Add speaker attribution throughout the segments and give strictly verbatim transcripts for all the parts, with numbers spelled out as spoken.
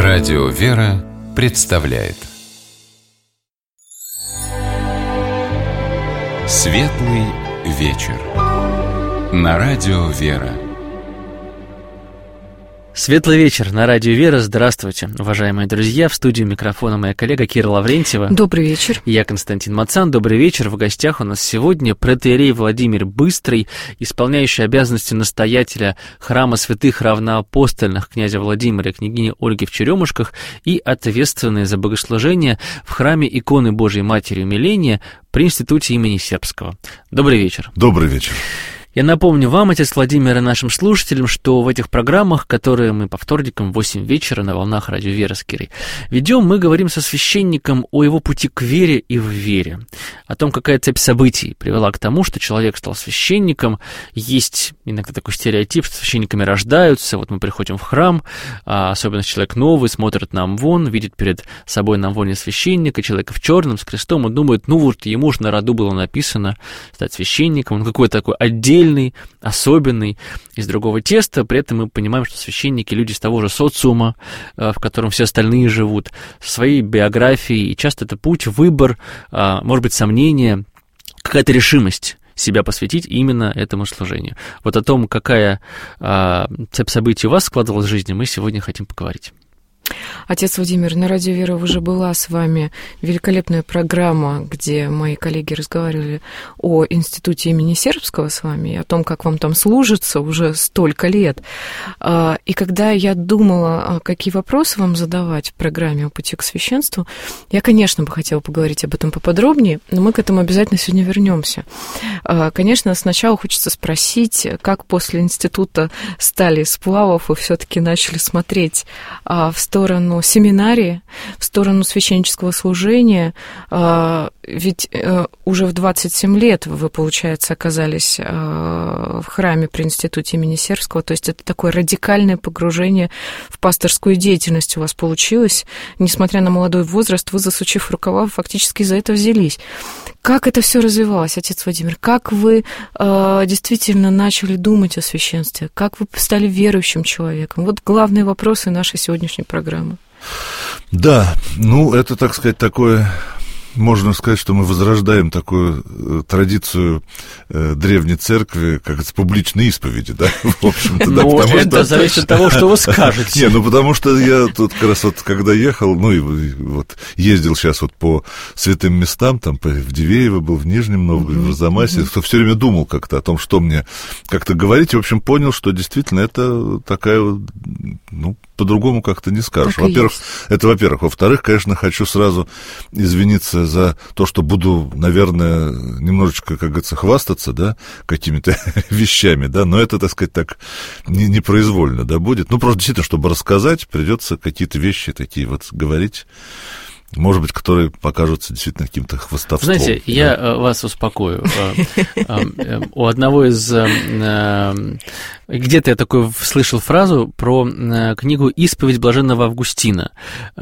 Speaker 1: Радио «Вера» представляет Светлый вечер на Радио «Вера».
Speaker 2: Светлый вечер на Радио «Вера». Здравствуйте, уважаемые друзья. В студии микрофона моя коллега Кира Лаврентьева.
Speaker 3: Добрый вечер.
Speaker 2: Я Константин Мацан. Добрый вечер. В гостях у нас сегодня протоиерей Владимир Быстрый, исполняющий обязанности настоятеля храма святых равноапостольных князя Владимира и княгини Ольги в Черемушках и ответственный за богослужение в храме иконы Божией Матери Умиления при Институте имени Сербского. Добрый вечер.
Speaker 4: Добрый вечер.
Speaker 2: Я напомню вам, отец Владимир, и нашим слушателям, что в этих программах, которые мы по вторникам в восемь вечера на волнах Радио «Вера» с Кирой ведем, мы говорим со священником о его пути к вере и в вере, о том, какая цепь событий привела к тому, что человек стал священником. Есть иногда такой стереотип, что священниками рождаются. Вот мы приходим в храм, особенно человек новый, смотрит на амвон, видит перед собой на амвоне священника, человека в черном с крестом, и думает, ну вот ему же на роду было написано стать священником, он какой-то такой отдельный, особенный, из другого теста. При этом мы понимаем, что священники — люди из того же социума, в котором все остальные живут, со своей биографией, и часто это путь, выбор, может быть, сомнение, какая-то решимость себя посвятить именно этому служению. Вот о том, какая цепь событий у вас складывалась в жизни, мы сегодня хотим поговорить.
Speaker 3: Отец Владимир, на Радио «Вера» уже была с вами великолепная программа, где мои коллеги разговаривали о Институте имени Сербского с вами и о том, как вам там служится уже столько лет. И когда я думала, какие вопросы вам задавать в программе о пути к священству, я, конечно, бы хотела поговорить об этом поподробнее, но мы к этому обязательно сегодня вернемся. Конечно, сначала хочется спросить, как после института стали сплавов и все-таки начали смотреть в сторону В сторону семинарии, в сторону священнического служения, ведь уже в двадцать семь лет вы, получается, оказались в храме при Институте имени Сербского, то есть это такое радикальное погружение в пасторскую деятельность у вас получилось. Несмотря на молодой возраст, вы, засучив рукава, фактически за это взялись. Как это все развивалось, отец Владимир? Как вы действительно начали думать о священстве? Как вы стали верующим человеком? Вот главные вопросы нашей сегодняшней программы.
Speaker 4: Да, ну, это, так сказать, такое... Можно сказать, что мы возрождаем такую э, традицию э, древней церкви, как это, публичной исповеди, да, в общем-то, да.
Speaker 2: Ну, это зависит от того, что вы скажете.
Speaker 4: Не, ну, потому что я тут как раз вот, когда ехал, ну, и вот ездил сейчас вот по святым местам, там, в Дивеево был, в Нижнем Новгороде, в Арзамасе, то все время думал как-то о том, что мне как-то говорить, и, в общем, понял, что действительно это такая, ну, по-другому как-то не скажешь. Во-первых, это во-первых. Во-вторых, конечно, хочу сразу извиниться за то, что буду, наверное, немножечко, как говорится, хвастаться, да, какими-то вещами, да, но это, так сказать, так не, непроизвольно, да, будет. Ну, просто действительно, чтобы рассказать, придется какие-то вещи такие вот говорить, может быть, которые покажутся действительно каким-то хвастовством.
Speaker 2: Знаете, да? Я вас успокою. У одного из... Где-то я такой слышал фразу про книгу «Исповедь блаженного Августина».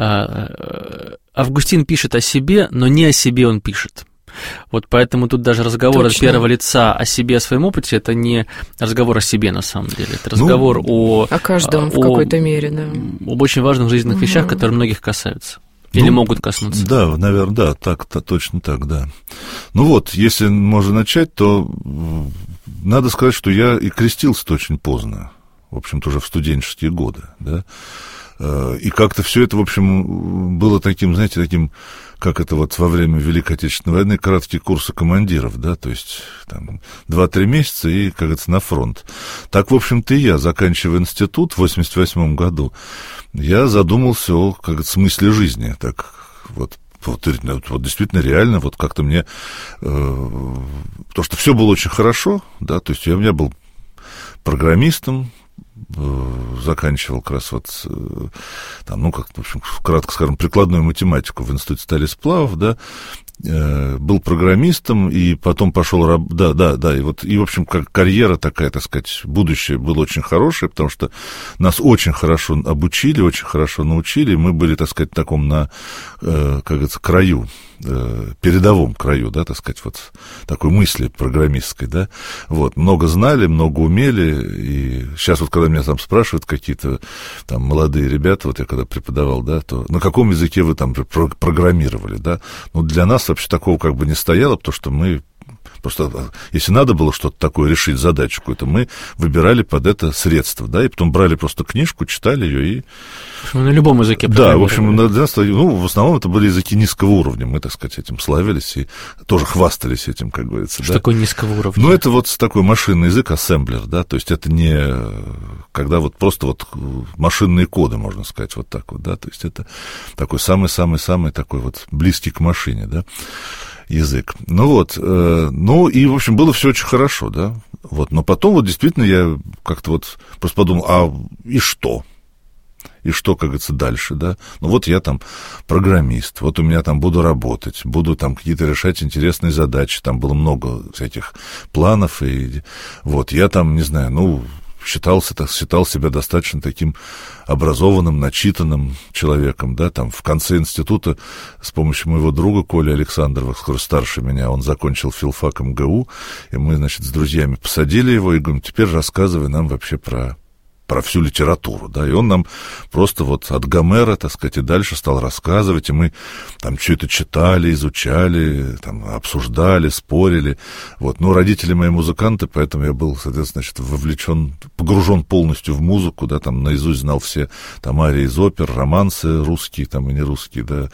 Speaker 2: Августин пишет о себе, но не о себе он пишет. Вот поэтому тут даже разговор Точно. От первого лица о себе, о своем опыте, это не разговор о себе на самом деле, это разговор ну, о...
Speaker 3: О каждом
Speaker 2: о,
Speaker 3: в какой-то мере, да.
Speaker 2: Об очень важных жизненных угу. вещах, которые многих касаются. Или ну, могут коснуться.
Speaker 4: Да, наверное, да, так, то, точно так, да. Ну вот, если можно начать, то надо сказать, что я и крестился-то очень поздно, в общем-то, уже в студенческие годы, да. И как-то все это, в общем, было таким, знаете, таким, как это вот во время Великой Отечественной войны, краткие курсы командиров, да, то есть там два-три месяца и, как говорится, на фронт. Так, в общем-то, и я, заканчивая институт в восемьдесят восьмом году, я задумался о, как говорится, смысле жизни, так вот. Вот, вот действительно реально, вот как-то мне, э, потому что все было очень хорошо, да, то есть я у меня был программистом, заканчивал как раз вот там, ну, как, в общем, кратко скажем, прикладную математику в Институте стали и сплавов, да, был программистом, и потом пошел, да, да, да, и вот, и, в общем, как карьера такая, так сказать, будущее было очень хорошее, потому что нас очень хорошо обучили, очень хорошо научили, мы были, так сказать, в таком на, как говорится, краю, э, передовом краю, да, так сказать, вот такой мысли программистской, да, вот, много знали, много умели, и сейчас вот, когда меня там спрашивают какие-то там молодые ребята, вот я когда преподавал, да, то на каком языке вы там программировали, да, ну, для нас вообще такого как бы не стояло, потому что мы просто, если надо было что-то такое решить, задачу какую-то, мы выбирали под это средства, да, и потом брали просто книжку, читали ее и...
Speaker 2: На любом языке.
Speaker 4: Да, в общем, для нас, ну, в основном это были языки низкого уровня, мы, так сказать, этим славились и тоже хвастались этим, как говорится.
Speaker 2: Что
Speaker 4: да?
Speaker 2: такое низкого уровня?
Speaker 4: Ну, это вот такой машинный язык, ассемблер, да, то есть это не когда вот просто вот машинные коды, можно сказать, вот так вот, да, то есть это такой самый-самый-самый такой вот близкий к машине, да, язык. Ну вот, э, ну и, в общем, было все очень хорошо, да, вот, но потом вот действительно я как-то вот просто подумал, а и что? И что, как говорится, дальше, да? Ну вот я там программист, вот у меня там буду работать, буду там какие-то решать интересные задачи, там было много всяких планов, и вот я там, не знаю, ну... считался, так, считал себя достаточно таким образованным, начитанным человеком, да, там в конце института с помощью моего друга Коли Александрова, который старше меня, он закончил филфак эм гэ у, и мы, значит, с друзьями посадили его и говорим, теперь рассказывай нам вообще про... про всю литературу, да, и он нам просто вот от Гомера, так сказать, и дальше стал рассказывать, и мы там все это читали, изучали, там, обсуждали, спорили, вот, ну, родители мои музыканты, поэтому я был, соответственно, значит, вовлечен, погружен полностью в музыку, да, там, наизусть знал все, там, арии из опер, романсы русские, там, и не русские, да,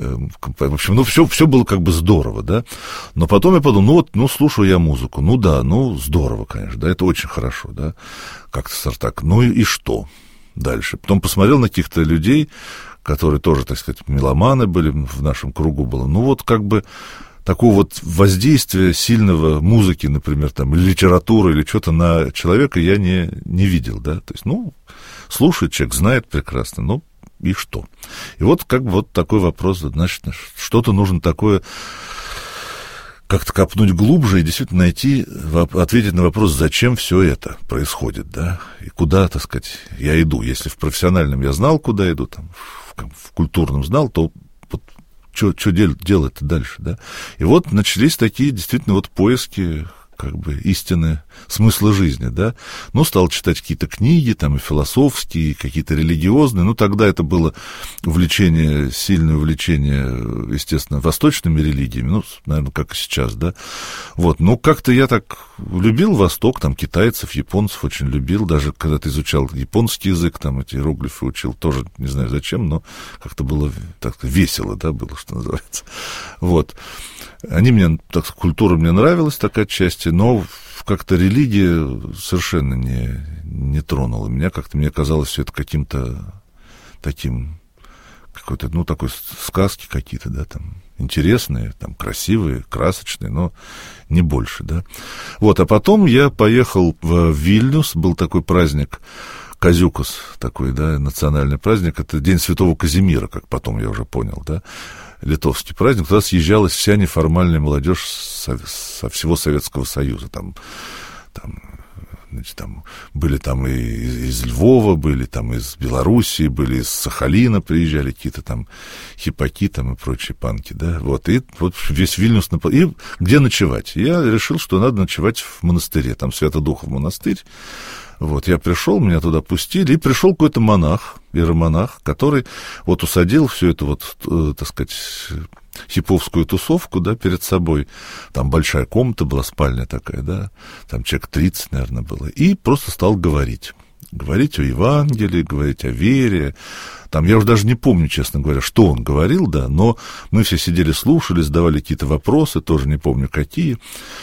Speaker 4: в общем, ну, все, все было как бы здорово, да, но потом я подумал, ну, вот, ну, слушаю я музыку, ну, да, ну, здорово, конечно, да, это очень хорошо, да, как-то так, ну и, и что дальше? Потом посмотрел на каких-то людей, которые тоже, так сказать, меломаны были, в нашем кругу было, ну вот как бы такого вот воздействия сильного музыки, например, там, или литературы, или что-то на человека я не, не видел, да, то есть, ну, слушает человек, знает прекрасно, ну, и что? И вот как бы вот такой вопрос, значит, что-то нужно такое... как-то копнуть глубже и действительно найти, ответить на вопрос, зачем все это происходит, да, и куда, так сказать, я иду. Если в профессиональном я знал, куда иду, там, в, в культурном знал, то вот, что дел, делать-то дальше, да. И вот начались такие действительно вот поиски, как бы, истины, смысла жизни, да. Ну, стал читать какие-то книги, там, и философские, и какие-то религиозные. Ну, тогда это было увлечение, сильное увлечение, естественно, восточными религиями, ну, наверное, как и сейчас, да. Вот, ну, как-то я так любил Восток, там, китайцев, японцев очень любил, даже когда-то изучал японский язык, там, эти иероглифы учил, тоже не знаю зачем, но как-то было, так сказать, весело, да, было, что называется. Вот. Они мне, так сказать, культура мне нравилась, такая отчасти, но как-то религия совершенно не, не тронула меня, как-то мне казалось все это каким-то таким, какой-то, ну, такой сказки какие-то, да, там, интересные, там, красивые, красочные, но не больше, да. Вот, а потом я поехал в Вильнюс, был такой праздник, Казюкас, такой, да, национальный праздник, это День Святого Казимира, как потом я уже понял, да, литовский праздник, туда съезжалась вся неформальная молодежь со, со всего Советского Союза, там, там, значит, там были там и из, из Львова, были там из Белоруссии, были из Сахалина приезжали какие-то там хипаки там и прочие панки, да, вот, и вот весь Вильнюс, и где ночевать? Я решил, что надо ночевать в монастыре, там Свято-Духов монастырь. Вот, я пришел, меня туда пустили, и пришел какой-то монах, иеромонах, который вот усадил всю эту вот, э, так сказать, хиповскую тусовку, да, перед собой. Там большая комната была, спальня такая, да, там человек тридцать, наверное, было, и просто стал говорить. Говорить о Евангелии, говорить о вере. Там, я уже даже не помню, честно говоря, что он говорил, да, но мы все сидели, слушали, задавали какие-то вопросы, тоже не помню какие.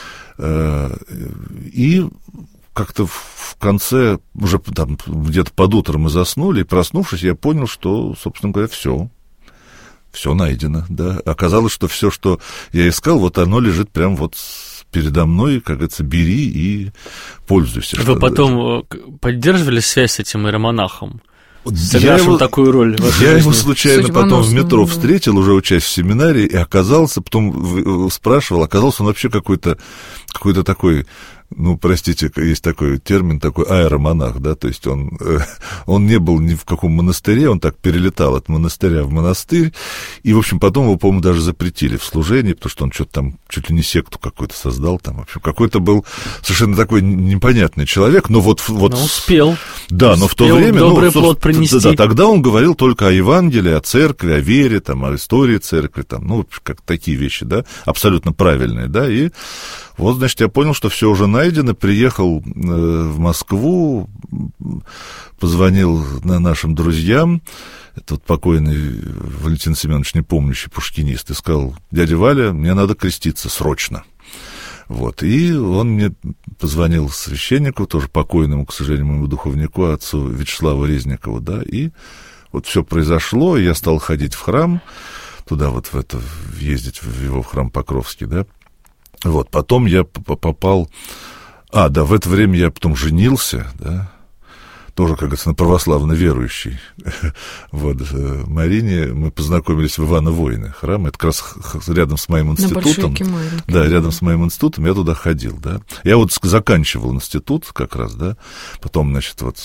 Speaker 4: И как-то в конце, уже там где-то под утро мы заснули, и проснувшись, я понял, что, собственно говоря, все, все найдено, да. Оказалось, что все, что я искал, вот оно лежит прямо вот передо мной, как говорится, бери и пользуйся.
Speaker 2: Вы потом поддерживали связь с этим иеромонахом?
Speaker 4: Я его, такую роль я его случайно потом в метро встретил, уже учась в семинарии, и оказался, потом спрашивал, оказался он вообще какой-то, какой-то такой ну, простите, есть такой термин, такой аэромонах, да, то есть он, он не был ни в каком монастыре, он так перелетал от монастыря в монастырь, и, в общем, потом его, по-моему, даже запретили в служении, потому что он что-то там, чуть ли не секту какую-то создал, там, в общем, какой-то был совершенно такой непонятный человек, но вот... вот
Speaker 2: но успел.
Speaker 4: Да,
Speaker 2: успел
Speaker 4: но в то время...
Speaker 2: добрый
Speaker 4: ну,
Speaker 2: плод принести.
Speaker 4: Да, тогда он говорил только о Евангелии, о церкви, о вере, там, о истории церкви, там, ну, как такие вещи, да, абсолютно правильные, да, и вот, значит, я понял, что все уже найдено, приехал э, в Москву, позвонил на нашим друзьям, этот покойный Валентин Семенович, непомнящий пушкинист, и сказал: дядя Валя, мне надо креститься срочно. Вот, и он мне позвонил священнику, тоже покойному, к сожалению, моему духовнику, отцу Вячеславу Резникову, да, и вот все произошло, и я стал ходить в храм, туда вот в это, ездить в его храм Покровский, да. Вот, потом я попал... А, да, в это время я потом женился, да, тоже, как говорится, на православно верующей вот, Марине. Мы познакомились в Иваново-Войны храм, это как раз рядом с моим институтом. Да, рядом с моим институтом я туда ходил, да. Я вот заканчивал институт как раз, да, потом, значит, вот...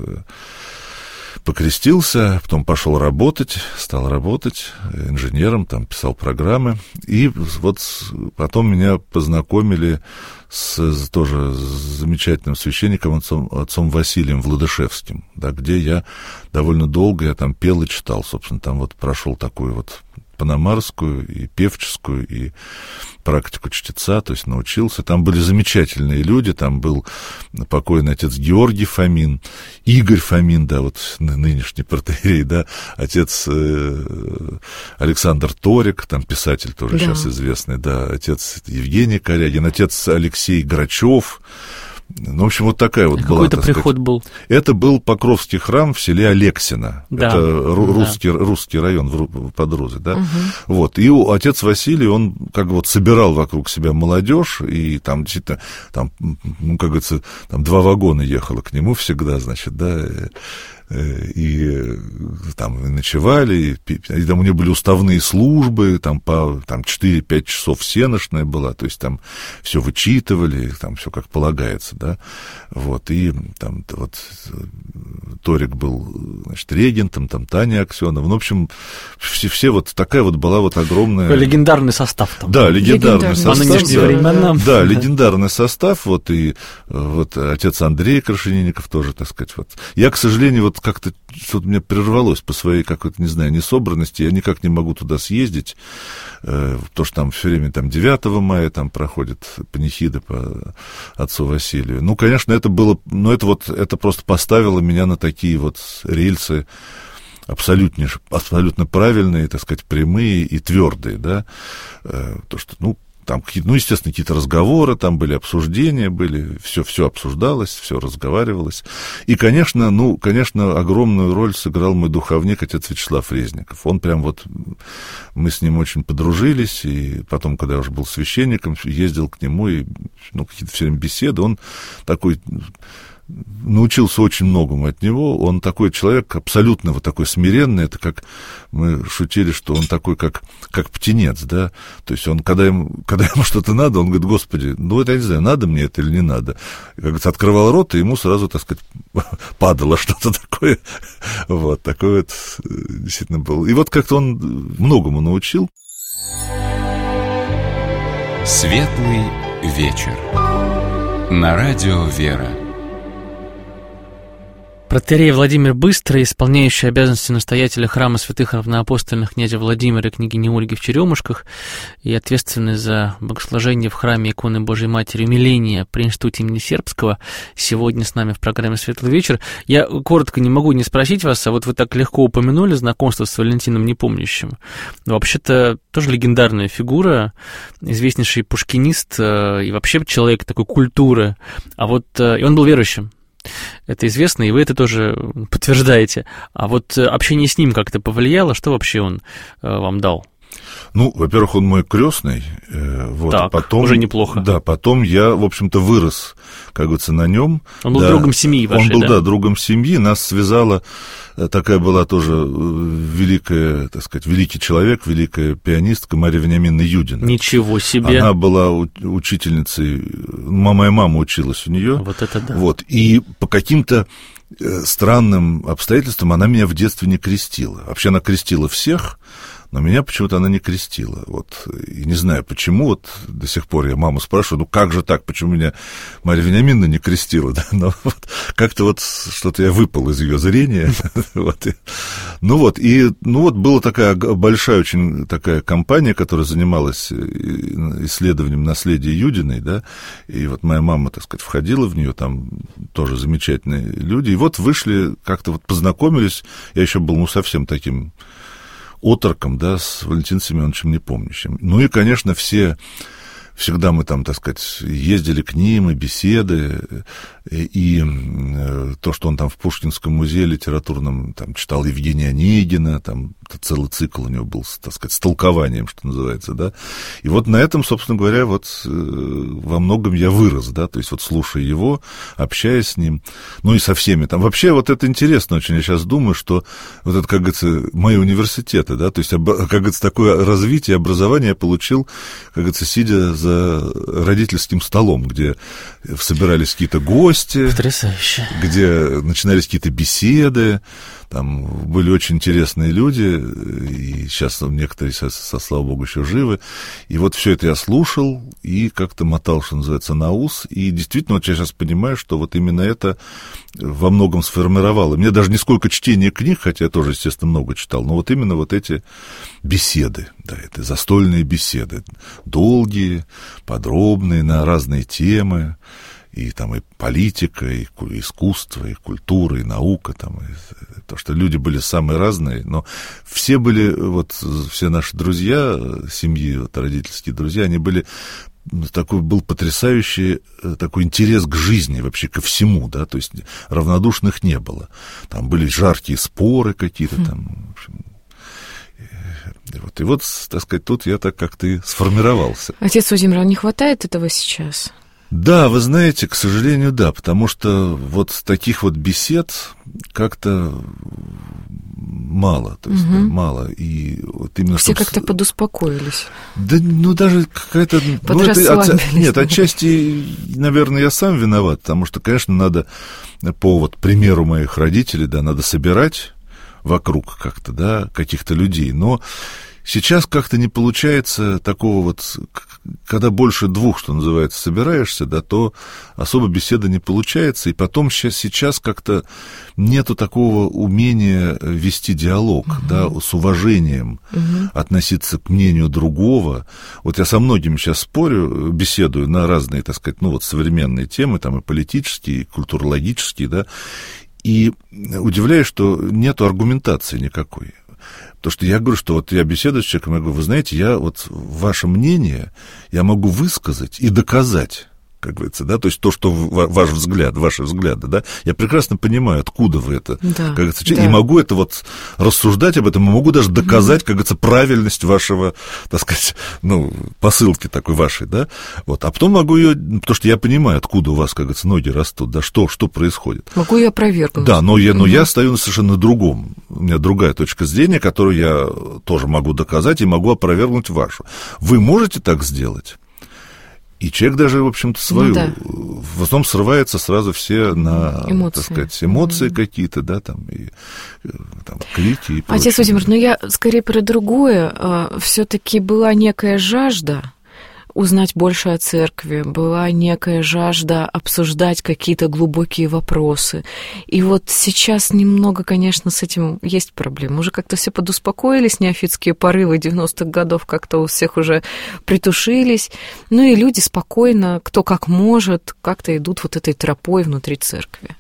Speaker 4: покрестился, потом пошел работать, стал работать инженером, там писал программы, и вот потом меня познакомили с тоже с замечательным священником, отцом, отцом Василием Владышевским, да, где я довольно долго, я там пел и читал, собственно, там вот прошел такую вот паномарскую и певческую, и практику чтеца, то есть научился. Там были замечательные люди, там был покойный отец Георгий Фомин, Игорь Фомин, да, вот нынешний протоиерей, да, отец э, Александр Торик, там писатель тоже да. сейчас известный, да, отец Евгений Корягин, отец Алексей Грачев. Ну, в общем, вот такая вот была.
Speaker 2: Какой-то приход сказать. Был?
Speaker 4: Это был Покровский храм в селе Алексино.
Speaker 2: Да.
Speaker 4: Это русский,
Speaker 2: да.
Speaker 4: русский район под Рузой, да.
Speaker 2: Угу.
Speaker 4: Вот. И отец Василий, он как бы вот собирал вокруг себя молодежь, и там действительно, там, ну, как говорится, там два вагона ехало к нему всегда, значит, да, и там и ночевали, и, и там у них были уставные службы, там по там, четыре-пять часов всенощная была, то есть там все вычитывали, там все как полагается, да, вот, и там вот Торик был, значит, регентом, там Таня Аксенова, ну, в общем, все, все вот такая вот была вот огромная...
Speaker 2: Легендарный состав там.
Speaker 4: Да, легендарный, легендарный состав. По
Speaker 2: нынешним да, временам.
Speaker 4: Да, легендарный состав, вот, и вот отец Андрей Крашенинников тоже, так сказать, вот. Я, к сожалению, вот как-то что-то у меня прервалось по своей какой-то, не знаю, несобранности, я никак не могу туда съездить, э, потому что там все время там девятого мая там проходит панихида по отцу Василию. Ну, конечно, это было, но это вот, это просто поставило меня на такие вот рельсы абсолютно, абсолютно правильные, так сказать, прямые и твердые, да, э, то, что, ну, там какие-то, ну, естественно, какие-то разговоры, там были обсуждения, были, все, все обсуждалось, все разговаривалось. И, конечно, ну, конечно, огромную роль сыграл мой духовник, отец Вячеслав Резников. Он прям вот, мы с ним очень подружились, и потом, когда я уже был священником, ездил к нему, и, ну, какие-то все время беседы, он такой... научился очень многому от него. Он такой человек абсолютно вот такой смиренный. Это как мы шутили, что он такой, как, как птенец, да. То есть он, когда ему, когда ему что-то надо, он говорит: Господи, ну это я не знаю, надо мне это или не надо. Как говорится, открывал рот, и ему сразу, так сказать, падало что-то такое. Вот, такой вот действительно был. И вот как-то он многому научил.
Speaker 1: Светлый вечер. На радио «Вера».
Speaker 2: Протоиерей Владимир Быстрый, исполняющий обязанности настоятеля храма святых равноапостольных князя Владимира и княгини Ольги в Черемушках и ответственный за богослужение в храме иконы Божией Матери умиления при институте имени Сербского, сегодня с нами в программе «Светлый вечер». Я коротко не могу не спросить вас, а вот вы так легко упомянули знакомство с Валентином Непомнящим. Вообще-то тоже легендарная фигура, известнейший пушкинист и вообще человек такой культуры. А вот и он был верующим. Это известно, и вы это тоже подтверждаете. А вот общение с ним как-то повлияло? Что вообще он вам дал?
Speaker 4: Ну, во-первых, он мой крестный, вот,
Speaker 2: так,
Speaker 4: а потом...
Speaker 2: уже неплохо.
Speaker 4: Да, потом я, в общем-то, вырос, как говорится, на нем.
Speaker 2: Он был
Speaker 4: да,
Speaker 2: другом семьи вашей,
Speaker 4: Он был,
Speaker 2: да?
Speaker 4: да, другом семьи, нас связала, такая была тоже великая, так сказать, великий человек, великая пианистка Мария Вениаминовна Юдина.
Speaker 2: Ничего себе!
Speaker 4: Она была учительницей, моя мама училась у нее.
Speaker 2: Вот это да.
Speaker 4: Вот, и по каким-то странным обстоятельствам она меня в детстве не крестила. Вообще она крестила всех, но меня почему-то она не крестила. Вот. И не знаю почему, вот до сих пор я маму спрашиваю, ну как же так, почему меня Марья Вениаминовна не крестила? Да? Но вот как-то вот что-то я выпал из ее зрения. Вот. Ну вот, и ну вот была такая большая очень такая компания, которая занималась исследованием наследия Юдиной, да, и вот моя мама, так сказать, входила в нее, там тоже замечательные люди, и вот вышли, как-то вот познакомились, я еще был, ну, совсем таким отроком, да, с Валентином Семеновичем Непомнящим. Ну и, конечно, все, всегда мы там, так сказать, ездили к ним, и беседы, и, и то, что он там в Пушкинском музее литературном там читал Евгения Онегина, там целый цикл у него был, так сказать, с толкованием, что называется, да. И вот на этом, собственно говоря, вот во многом я вырос, да, то есть вот слушая его, общаясь с ним, ну и со всеми там. Вообще вот это интересно очень, я сейчас думаю, что вот это, как говорится, мои университеты, да, то есть, как говорится, такое развитие, образование я получил, как говорится, сидя за родительским столом, где собирались какие-то гости.
Speaker 2: Потрясающе.
Speaker 4: Где начинались какие-то беседы, там были очень интересные люди, и сейчас некоторые, со, со, слава богу, еще живы. И вот все это я слушал и как-то мотал, что называется, на ус. И действительно, вот я сейчас понимаю, что вот именно это во многом сформировало. Мне даже не сколько чтения книг, хотя я тоже, естественно, много читал, но вот именно вот эти беседы, да, это застольные беседы, долгие, подробные, на разные темы. И там и политика, и искусство, и культура, и наука, там, и то, что люди были самые разные, но все были, вот, все наши друзья, семьи, вот, родительские друзья, они были, такой был потрясающий такой интерес к жизни, вообще ко всему, да, то есть равнодушных не было. Там были жаркие споры какие-то, mm. там, в общем, и вот, и вот, так сказать, тут я так как-то и сформировался.
Speaker 3: Отец Владимир, а не хватает этого сейчас?
Speaker 4: Да, вы знаете, к сожалению, да, потому что вот таких вот бесед как-то мало, то есть угу. да, мало, и вот именно
Speaker 3: все
Speaker 4: чтобы...
Speaker 3: как-то подуспокоились.
Speaker 4: Да, ну даже какая-то... Ну, это, от... Нет, отчасти, наверное, я сам виноват, потому что, конечно, надо по вот примеру моих родителей, да, надо собирать вокруг как-то, да, каких-то людей, но сейчас как-то не получается такого вот, когда больше двух, что называется, собираешься, да, то особо беседа не получается, и потом сейчас, сейчас как-то нету такого умения вести диалог, uh-huh. да, с уважением uh-huh. относиться к мнению другого. Вот я со многими сейчас спорю, беседую на разные, так сказать, ну вот современные темы, там и политические, и культурологические, да, и удивляюсь, что нету аргументации никакой. То, что я говорю, что вот я беседую с человеком, я говорю, вы знаете, я вот ваше мнение я могу высказать и доказать, как говорится, да, то есть то, что ваш взгляд, ваши взгляды, да, я прекрасно понимаю, откуда вы это,
Speaker 3: да,
Speaker 4: как говорится,
Speaker 3: да.
Speaker 4: и могу это вот рассуждать об этом, и могу даже доказать, mm-hmm. как говорится, правильность вашего, так сказать, ну, посылки такой вашей, да, вот, а потом могу ее, потому что я понимаю, откуда у вас, как говорится, ноги растут, да, что, что происходит.
Speaker 3: Могу ее опровергнуть.
Speaker 4: Да, но я, но mm-hmm. я стою на совершенно другом, у меня другая точка зрения, которую я тоже могу доказать и могу опровергнуть вашу. Вы можете так сделать? И человек даже, в общем-то, свою, ну, да. в основном срывается сразу все на, эмоции. Так сказать, эмоции mm-hmm. какие-то, да, там, и там, клики и прочее.
Speaker 3: Отец Владимир, ну я скорее про другое. Все-таки была некая жажда узнать больше о церкви, была некая жажда обсуждать какие-то глубокие вопросы. И вот сейчас немного, конечно, с этим есть проблемы. Уже как-то все подуспокоились, неофитские порывы девяностых годов как-то у всех уже притушились. Ну и люди спокойно, кто как может, как-то идут вот этой тропой внутри церкви.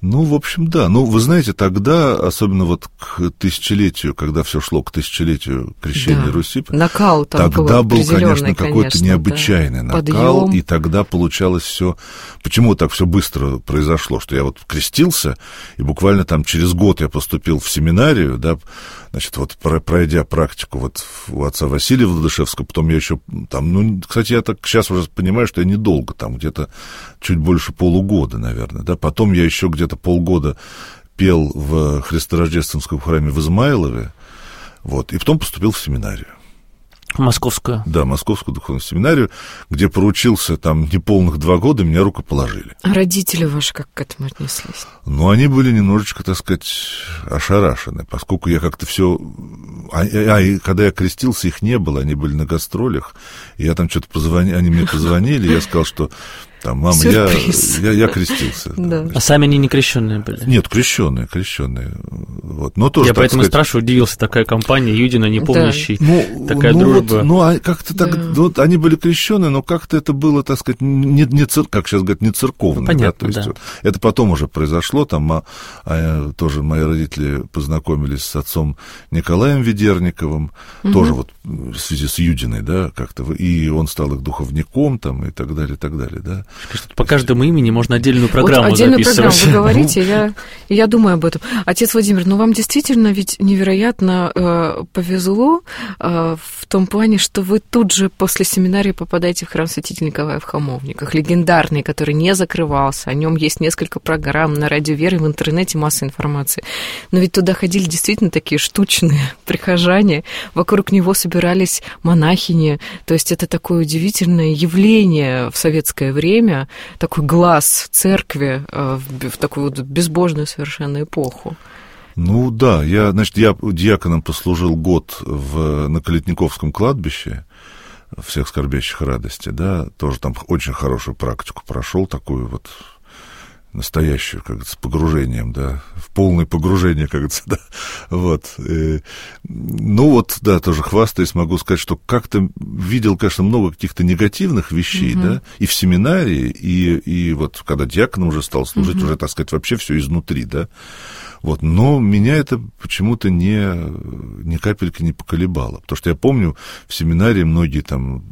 Speaker 4: Ну, в общем, да. Ну, вы знаете, тогда, особенно вот к тысячелетию, когда все шло к тысячелетию крещения
Speaker 3: да.
Speaker 4: Руси,
Speaker 3: накал там
Speaker 4: тогда был, конечно, какой-то
Speaker 3: конечно,
Speaker 4: необычайный
Speaker 3: да.
Speaker 4: накал,
Speaker 3: Подъем.
Speaker 4: И тогда получалось все. Почему так все быстро произошло? Что я вот крестился, и буквально там через год я поступил в семинарию, да, значит, вот пройдя практику вот у отца Василия Владышевского, потом я еще там, ну, кстати, я так сейчас уже понимаю, что я недолго, там где-то чуть больше полугода, наверное, да, потом я еще где-то полгода пел в Христорождественском храме в Измайлове, вот, и потом поступил в семинарию.
Speaker 2: Московскую.
Speaker 4: Да, Московскую духовную семинарию, где проучился там неполных два года, меня рукоположили.
Speaker 3: А родители ваши как к этому отнеслись?
Speaker 4: Ну, они были немножечко, так сказать, ошарашены, поскольку я как-то все... А, а и когда я крестился, их не было, они были на гастролях, и я там что-то позвонил, они мне позвонили, я сказал, что там, мама, я, я, я крестился.
Speaker 3: Да.
Speaker 2: А сами они не крещенные были?
Speaker 4: Нет, крещенные, крещенные. Вот. Но тоже,
Speaker 2: я поэтому
Speaker 4: сказать...
Speaker 2: спрашиваю, удивился, такая компания, Юдина, не помнящий,
Speaker 3: да.
Speaker 4: ну,
Speaker 2: такая
Speaker 4: ну
Speaker 2: дружба.
Speaker 4: Вот, ну, а как-то так, да. вот, они были крещенные, но как-то это было, так сказать, не, не цер... как сейчас говорят, не церковное. Ну,
Speaker 2: понятно,
Speaker 4: да? То есть,
Speaker 2: да.
Speaker 4: вот, это потом уже произошло, там а, а, тоже мои родители познакомились с отцом Николаем Ведерниковым, угу. тоже вот в связи с Юдиной, да, как-то, и он стал их духовником, там, и так далее, и так далее, да.
Speaker 2: По каждому имени можно отдельную программу
Speaker 3: вот отдельную
Speaker 2: записывать.
Speaker 3: Программу вы говорите, я, я думаю об этом. Отец Владимир, ну вам действительно ведь невероятно э, повезло э, в том плане, что вы тут же после семинарии попадаете в храм Святителя Николая в Хамовниках, легендарный, который не закрывался, о нем есть несколько программ на радио Веры, в интернете масса информации. Но ведь туда ходили действительно такие штучные прихожане, вокруг него собирались монахини, то есть это такое удивительное явление в советское время, такой глаз церкви в, в такую вот безбожную совершенно эпоху.
Speaker 4: Ну да, я, значит, я диаконом послужил год в, на Калитниковском кладбище, всех скорбящих радости, да, тоже там очень хорошую практику прошел, такую вот настоящую, как говорится, с погружением, да, в полное погружение, как говорится, да, вот. И, ну вот, да, тоже хвастаюсь, могу сказать, что как-то видел, конечно, много каких-то негативных вещей, mm-hmm. да, и в семинарии, и, и вот когда диаконом уже стал служить, mm-hmm. уже, так сказать, вообще все изнутри, да, вот, но меня это почему-то не, ни капельки не поколебало, потому что я помню, в семинарии многие там,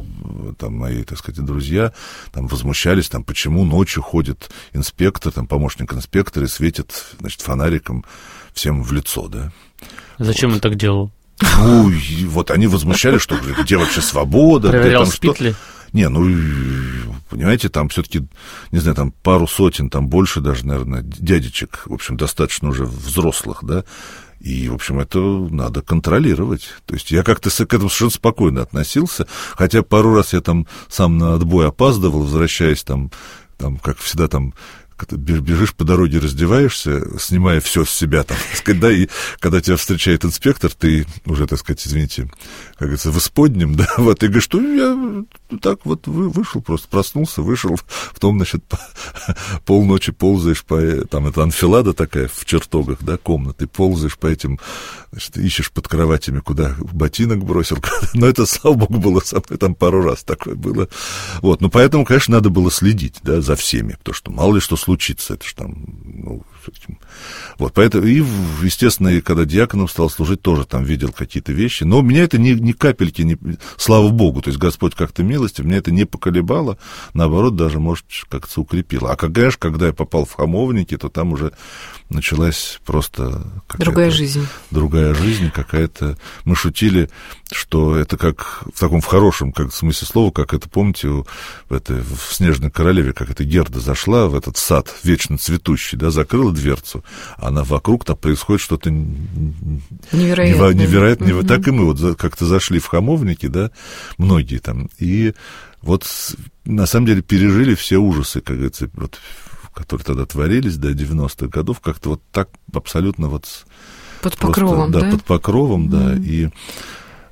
Speaker 4: там мои, так сказать, друзья там возмущались, там, почему ночью ходит инспектор, там, помощник инспектора и светит, значит, фонариком всем в лицо, да.
Speaker 2: Зачем
Speaker 4: вот.
Speaker 2: Он так делал?
Speaker 4: Ну, вот они возмущались, что где вообще свобода?
Speaker 2: Проверял,
Speaker 4: там,
Speaker 2: спит
Speaker 4: что...
Speaker 2: ли?
Speaker 4: Не, ну, понимаете, там все-таки, не знаю, там пару сотен, там больше даже, наверное, дядечек, в общем, достаточно уже взрослых, да, и, в общем, это надо контролировать. То есть я как-то к этому совершенно спокойно относился, хотя пару раз я там сам на отбой опаздывал, возвращаясь там, там как всегда, там, бежишь по дороге, раздеваешься, снимая все с себя, там, так сказать, да, и когда тебя встречает инспектор, ты уже, так сказать, извините, как говорится, в исподнем, да, вот, и говоришь, что я так вот вышел, просто проснулся, вышел, потом, значит, полночи ползаешь по, там, это анфилада такая в чертогах, да, комнаты, ползаешь по этим, значит, ищешь под кроватями, куда ботинок бросил, но это, слава богу, было со мной там пару раз такое было, вот, ну, поэтому, конечно, надо было следить, да, за всеми, потому что мало ли что случится, это же там, ну, вот, поэтому, и, естественно, и когда диаконом стал служить, тоже там видел какие-то вещи, но меня это ни, ни капельки, не, слава богу, то есть Господь как-то милостив, меня это не поколебало, наоборот, даже, может, как-то укрепило. А, конечно, когда я попал в Хамовники, то там уже началась просто
Speaker 3: другая жизнь.
Speaker 4: Другая жизнь какая-то. Мы шутили, что это как в таком в хорошем как, смысле слова, как это, помните, в, это, в «Снежной королеве», как эта Герда зашла в этот сад вечно цветущий, да, закрыла дверцу, она вокруг, там происходит что-то
Speaker 3: невероятное.
Speaker 4: невероятное.
Speaker 3: Угу.
Speaker 4: Так и мы вот как-то зашли в Хамовники, да, многие там, и вот на самом деле пережили все ужасы, как говорится, вот, которые тогда творились до девяностых годов, как-то вот так абсолютно вот...
Speaker 3: Под
Speaker 4: просто,
Speaker 3: покровом, да?
Speaker 4: Да, под покровом, mm-hmm. да, и...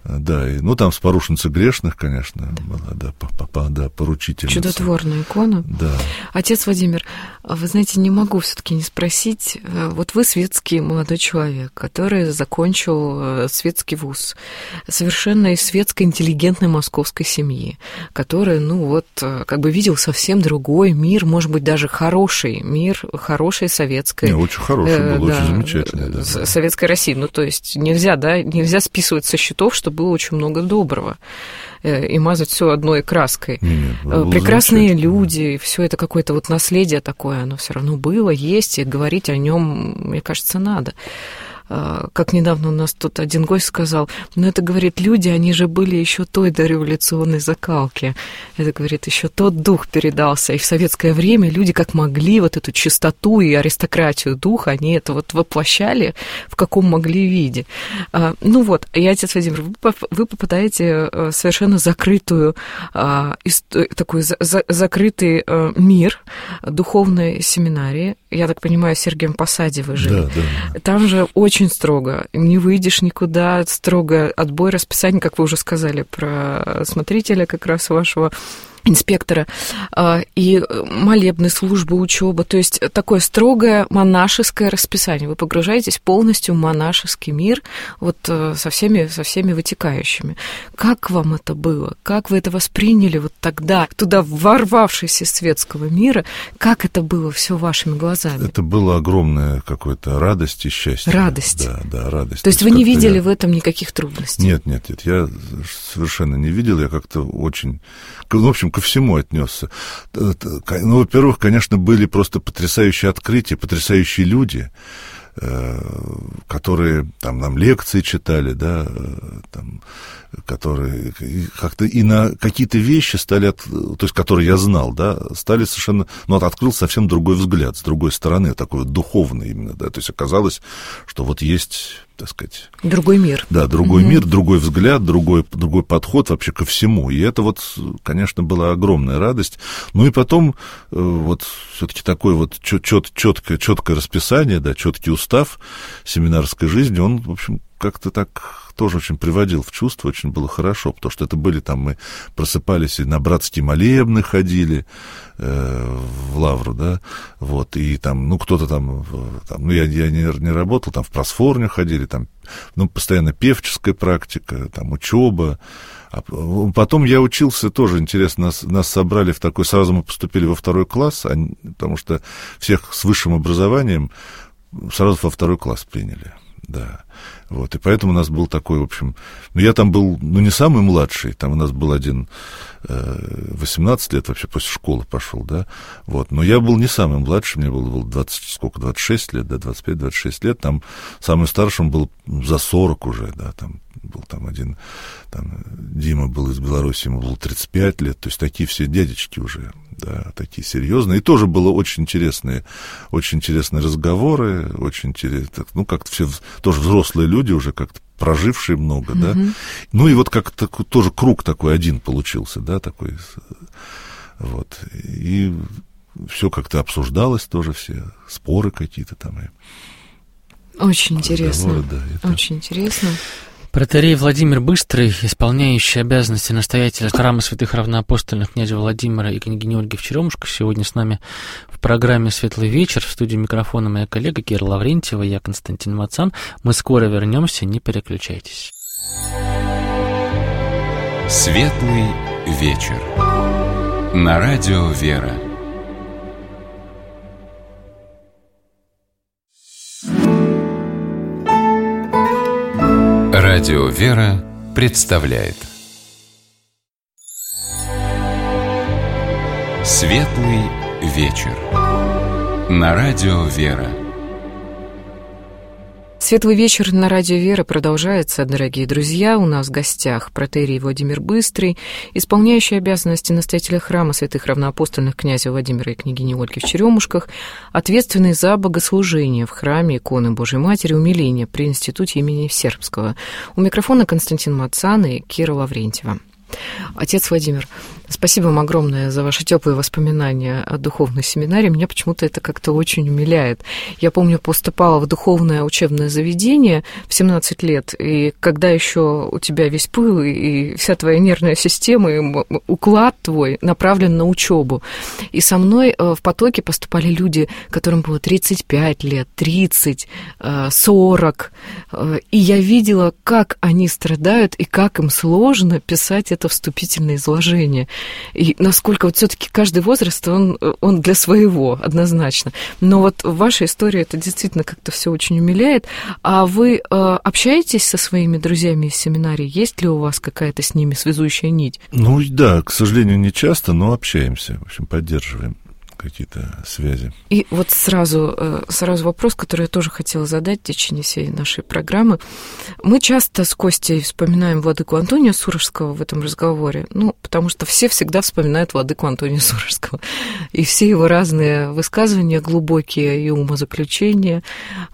Speaker 4: Да, и, ну, там с порушницы грешных, конечно, да. была, да, папа, да, поручительница.
Speaker 3: Чудотворная икона.
Speaker 4: Да.
Speaker 3: Отец Владимир, вы знаете, не могу все-таки не спросить, вот вы светский молодой человек, который закончил светский вуз, совершенно из светской, интеллигентной московской семьи, который, ну, вот, как бы видел совсем другой мир, может быть, даже хороший мир, хорошей советской...
Speaker 4: Не, очень хороший
Speaker 3: э,
Speaker 4: был,
Speaker 3: да,
Speaker 4: очень замечательный. Да,
Speaker 3: советской России. Ну, то есть нельзя, да, нельзя списывать со счетов, что было очень много доброго, и мазать все одной краской.
Speaker 4: Нет,
Speaker 3: прекрасные люди, все это какое-то вот наследие такое, оно все равно было, есть, и говорить о нем, мне кажется, надо. Как недавно у нас тут один гость сказал, ну, это, говорит, люди, они же были еще той дореволюционной закалки. Это, говорит, еще тот дух передался. И в советское время люди как могли вот эту чистоту и аристократию духа, они это вот воплощали в каком могли виде. Ну вот, и, отец Владимир, вы попадаете в совершенно закрытую, такой закрытый мир духовной семинарии. Я так понимаю, в Сергиевом Посаде вы жили.
Speaker 4: Да, да.
Speaker 3: Там же очень строго. Не выйдешь никуда, строго отбой, расписание, как вы уже сказали, про смотрителя как раз вашего инспектора, и молебные службы, учеба, то есть такое строгое монашеское расписание. Вы погружаетесь полностью в монашеский мир, вот со всеми, со всеми вытекающими. Как вам это было? Как вы это восприняли вот тогда, туда ворвавшись из светского мира? Как это было все вашими глазами?
Speaker 4: Это было огромная какая-то радость и счастье.
Speaker 3: Радость?
Speaker 4: Да, да, радость.
Speaker 3: То есть
Speaker 4: То
Speaker 3: вы не видели
Speaker 4: я...
Speaker 3: в этом никаких трудностей?
Speaker 4: Нет, нет, нет, я совершенно не видел, я как-то очень, в общем, ко всему отнесся. Ну, во-первых, конечно, были просто потрясающие открытия, потрясающие люди, которые там нам лекции читали, да, там, которые как-то и на какие-то вещи стали, от, то есть, которые я знал, да, стали совершенно, ну, открыл совсем другой взгляд, с другой стороны, такой вот духовный именно, да, то есть оказалось, что вот есть, так сказать...
Speaker 3: Другой мир.
Speaker 4: Да, другой
Speaker 3: угу.
Speaker 4: мир, другой взгляд, другой, другой подход вообще ко всему, и это вот, конечно, была огромная радость. Ну и потом вот все-таки такое вот чет, четкое, четкое расписание, да, четкий устав семинарской жизни, он, в общем, как-то так тоже очень приводил в чувство, очень было хорошо, потому что это были там, мы просыпались и на братские молебны ходили э, в Лавру, да, вот, и там, ну, кто-то там, там ну, я, я не, не работал, там в просфорню ходили, там, ну, постоянно певческая практика, там, учеба. А потом я учился, тоже интересно, нас, нас собрали в такой, сразу мы поступили во второй класс, а, потому что всех с высшим образованием сразу во второй класс приняли, да. Вот, и поэтому у нас был такой, в общем... Ну, я там был, ну, не самый младший, там у нас был один восемнадцать лет, вообще после школы пошел, да, вот, но я был не самый младший, мне было, было двадцать, сколько, двадцать шесть лет, да, двадцать пять двадцать шесть лет, там самый старший, он был за сорок уже, да, там был там один, там Дима был из Беларуси, ему было тридцать пять лет, то есть такие все дядечки уже, да, такие серьезные, и тоже было очень интересные, очень интересные разговоры, очень интересные, ну, как-то все, тоже взрослые люди уже как-то прожившие много, mm-hmm. да, ну, и вот как-то тоже круг такой один получился, да, такой, вот, и все как-то обсуждалось тоже, все споры какие-то там. И
Speaker 3: очень интересно,
Speaker 4: да, это...
Speaker 3: очень интересно.
Speaker 2: Протоиерей Владимир Быстрый, исполняющий обязанности настоятеля храма святых равноапостольных князя Владимира и княгини Ольги в Черемушках, сегодня с нами в программе «Светлый вечер». В студии микрофона моя коллега Кира Лаврентьева, я Константин Мацан. Мы скоро вернемся, не переключайтесь.
Speaker 1: «Светлый вечер» на радио «Вера». Радио «Вера» представляет «Светлый вечер» на радио «Вера».
Speaker 3: Светлый вечер на радио «Вера» продолжается, дорогие друзья. У нас в гостях протоиерей Владимир Быстрый, исполняющий обязанности настоятеля храма святых равноапостольных князя Владимира и княгини Ольги в Черемушках, ответственный за богослужение в храме иконы Божией Матери умиления при институте имени Сербского. У микрофона Константин Мацан и Кира Лаврентьева. Отец Владимир, Спасибо вам огромное за ваши теплые воспоминания о духовной семинаре. Меня почему-то это как-то очень умиляет. Я помню, поступала в духовное учебное заведение в семнадцать лет, и когда еще у тебя весь пыл и вся твоя нервная система, и уклад твой направлен на учебу. И со мной в потоке поступали люди, которым было тридцать пять лет, тридцать, сорок. И я видела, как они страдают и как им сложно писать это вступительное изложение. И насколько вот все-таки каждый возраст, он, он для своего, однозначно. Но вот в вашей истории это действительно как-то все очень умиляет. А вы э, общаетесь со своими друзьями из семинарии? Есть ли у вас какая-то с ними связующая нить?
Speaker 4: Ну да, к сожалению, не часто, но общаемся, в общем, поддерживаем какие-то связи.
Speaker 3: И вот сразу, сразу вопрос, который я тоже хотела задать в течение всей нашей программы. Мы часто с Костей вспоминаем владыку Антония Сурожского в этом разговоре, ну, потому что все всегда вспоминают владыку Антония Сурожского. И все его разные высказывания глубокие и умозаключения.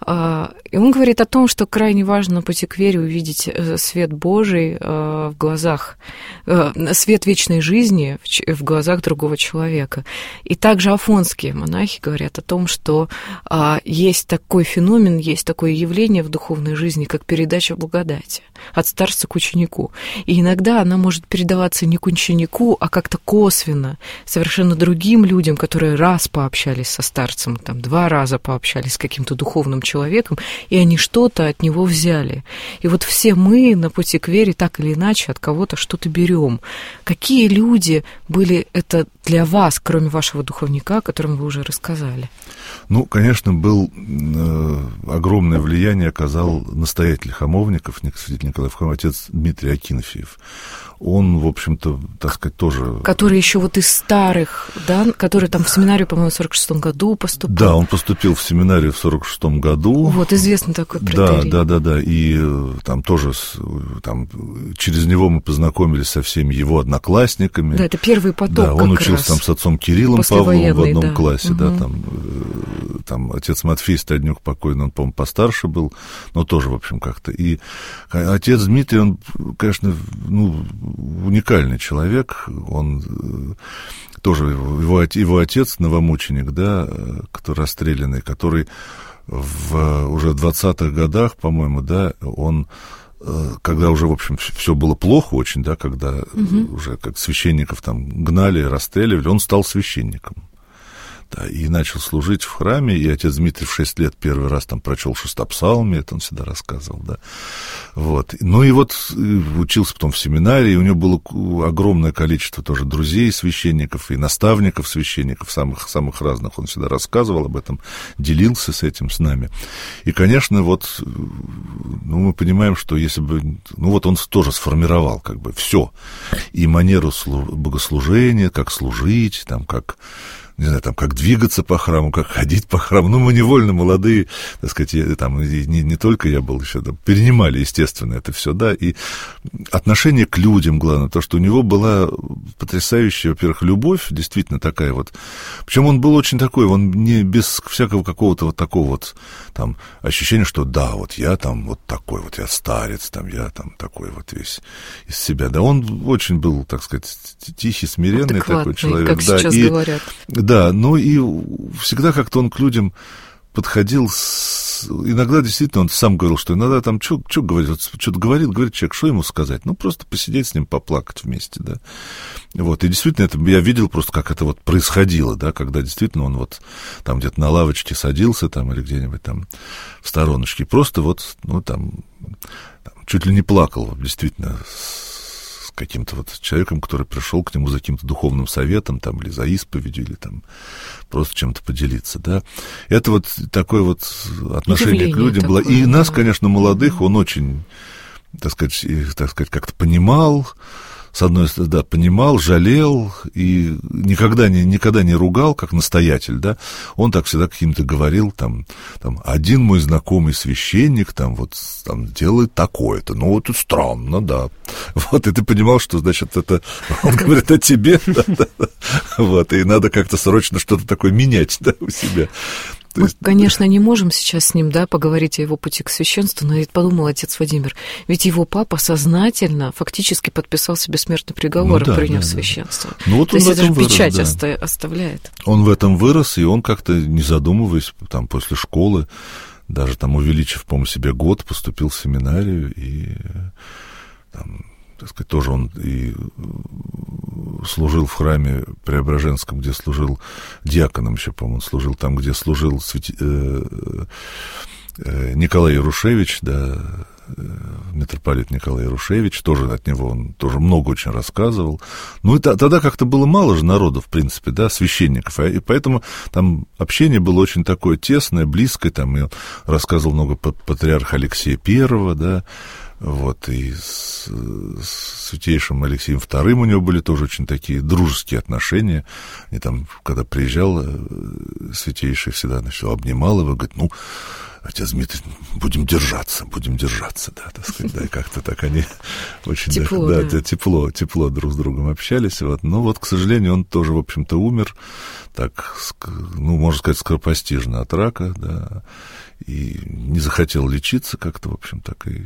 Speaker 3: И он говорит о том, что крайне важно на пути к вере увидеть свет Божий в глазах, свет вечной жизни в глазах другого человека. И также афонские монахи говорят о том, что а, есть такой феномен, есть такое явление в духовной жизни, как передача благодати от старца к ученику. И иногда она может передаваться не к ученику, а как-то косвенно, совершенно другим людям, которые раз пообщались со старцем, там, два раза пообщались с каким-то духовным человеком, и они что-то от него взяли. И вот все мы на пути к вере так или иначе от кого-то что-то берем. Какие люди были это для вас, кроме вашего духовника, о котором вы уже рассказали?
Speaker 4: Ну, конечно, был э, огромное влияние оказал настоятель Хамовников, святитель Николай Хамовников, отец Дмитрий Акинфеев. Он, в общем-то, так сказать, тоже...
Speaker 3: Который еще вот из старых, да, который там в семинарию, по-моему, в сорок шестом году поступил.
Speaker 4: Да, он поступил в семинарию в сорок шестом году.
Speaker 3: Вот, известный такой протерей.
Speaker 4: Да, да, да, да, и там тоже там, через него мы познакомились со всеми его одноклассниками.
Speaker 3: Да, это первый поток.
Speaker 4: Да, он учился там с отцом Кириллом Павловым в одном
Speaker 3: да.
Speaker 4: классе,
Speaker 3: угу.
Speaker 4: да, там, там отец Матфей Стаднюк покойный, он, по-моему, постарше был, но тоже, в общем, как-то. И отец Дмитрий, он, конечно, ну, уникальный человек, он тоже, его, его отец, новомученик, да, который расстрелянный, который в, уже в двадцатых годах, по-моему, да, он, когда уже, в общем, все было плохо очень, да, когда угу. уже как священников там гнали, расстреливали, он стал священником. Да, и начал служить в храме, и отец Дмитрий в шесть лет первый раз там прочел шестопсалмие, это он всегда рассказывал, да, вот. Ну и вот учился потом в семинарии, у него было огромное количество тоже друзей священников и наставников священников, самых, самых разных, он всегда рассказывал об этом, делился с этим с нами. И, конечно, вот, ну, мы понимаем, что если бы, ну, вот он тоже сформировал как бы все, и манеру богослужения, как служить, там, как... не знаю, там, как двигаться по храму, как ходить по храму. Ну, мы невольно молодые, так сказать, там, не, не только я был еще, да, перенимали, естественно, это все, да, и отношение к людям, главное, то, что у него была потрясающая, во-первых, любовь, действительно такая вот, причем он был очень такой, он не без всякого какого-то вот такого вот, там, ощущения, что да, вот я там вот такой, вот я старец, там, я там такой вот весь из себя, да, он очень был, так сказать, тихий, смиренный такой человек,
Speaker 3: как
Speaker 4: да,
Speaker 3: сейчас
Speaker 4: и,
Speaker 3: говорят.
Speaker 4: Да, ну и всегда как-то он к людям подходил, с... иногда действительно он сам говорил, что иногда там, что говорит, вот, что-то говорит, говорит человек, что ему сказать? Ну, просто посидеть с ним, поплакать вместе, да. Вот, и действительно, это я видел просто, как это вот происходило, да, когда действительно он вот там где-то на лавочке садился там или где-нибудь там в стороночке, просто вот, ну, там, там чуть ли не плакал, действительно, каким-то вот человеком, который пришел к нему за каким-то духовным советом, там, или за исповедью, или там просто чем-то поделиться, да. Это вот такое вот отношение Удивление к людям такое, было. И да. Нас, конечно, молодых, он очень, так сказать, так сказать, как-то понимал, с одной стороны, да, понимал, жалел и никогда не, никогда не ругал, как настоятель, да, он так всегда каким-то говорил, там, там, один мой знакомый священник, там, вот, там, делает такое-то, ну, вот это странно, да, вот, и ты понимал, что, значит, это, он говорит о тебе, да, да, да. Вот, и надо как-то срочно что-то такое менять, да, у себя.
Speaker 3: Мы, есть... конечно, не можем сейчас с ним, да, поговорить о его пути к священству, но я подумал, отец Владимир, ведь его папа сознательно фактически подписал себе смертный приговор, ну, да, приняв да, священство. Да. Ну, вот то есть это же вырос, печать да. оста- оставляет.
Speaker 4: Он в этом вырос, и он как-то, не задумываясь, там, после школы, даже там увеличив, по-моему, себе год, поступил в семинарию, и там, так сказать, тоже он и служил в храме Преображенском, где служил диаконом еще, по-моему, он служил там, где служил святи... Николай Ярушевич, да, митрополит Николай Ярушевич, тоже от него он тоже много очень рассказывал. Ну, и тогда как-то было мало же народу, в принципе, да, священников, и поэтому там общение было очень такое тесное, близкое, там и он рассказывал много патриарха Алексея Первого, да, вот, и с, с святейшим Алексеем Вторым у него были тоже очень такие дружеские отношения. И там, когда приезжал святейший, всегда, значит, обнимал его, говорит, ну, отец Дмитрий, будем держаться, будем держаться, да, так сказать, да, и как-то так они очень, тепло, да, да. тепло, тепло друг с другом общались, вот, но вот, к сожалению, он тоже, в общем-то, умер, так, ну, можно сказать, скоропостижно от рака, да, и не захотел лечиться как-то, в общем, так и...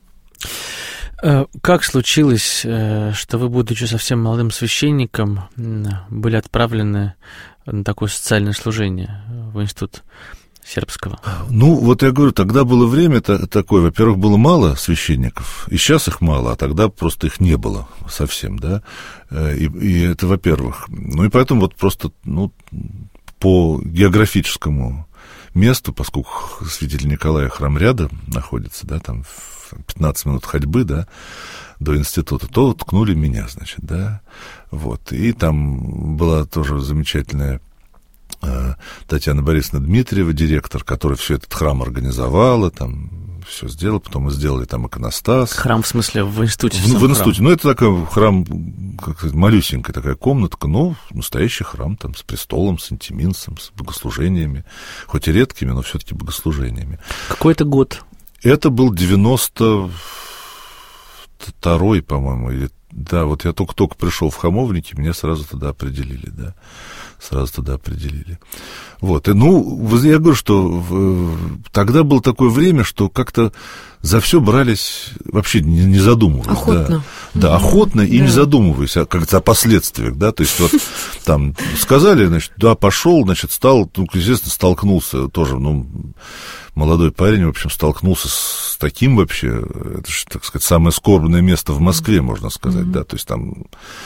Speaker 2: Как случилось, что вы, будучи совсем молодым священником, были отправлены на такое социальное служение в институт сербского?
Speaker 4: Ну, вот я говорю, тогда было время такое, во-первых, было мало священников, и сейчас их мало, а тогда просто их не было совсем, да, и, и это, во-первых. Ну, и поэтому вот просто, ну, по географическому месту, поскольку святитель Николая храм рядом находится, да, там пятнадцать минут ходьбы, да, до института, то ткнули меня, значит, да, вот, и там была тоже замечательная э, Татьяна Борисовна Дмитриева, директор, которая все этот храм организовала, там, все сделала, потом мы сделали там иконостас.
Speaker 2: Храм, в смысле, в институте?
Speaker 4: В, в институте, ну, это такой храм, как сказать, малюсенькая такая комнатка, но настоящий храм, там, с престолом, с антиминсом, с богослужениями, хоть и редкими, но все-таки богослужениями.
Speaker 2: Какой это год?
Speaker 4: Это был девяносто второй, по-моему, или, да, вот я только-только пришел в Хамовники, меня сразу туда определили, да, сразу туда определили. Вот, и, ну, я говорю, что в, тогда было такое время, что как-то за все брались, вообще не, не задумываясь.
Speaker 3: Охотно.
Speaker 4: Да, да, охотно и да. не задумываясь, а как-то о последствиях, да, то есть вот там сказали, значит, да, пошел, значит, стал, ну, естественно, столкнулся тоже, ну, молодой парень, в общем, столкнулся с таким вообще, это же, так сказать, самое скорбное место в Москве, можно сказать, mm-hmm. да, то есть там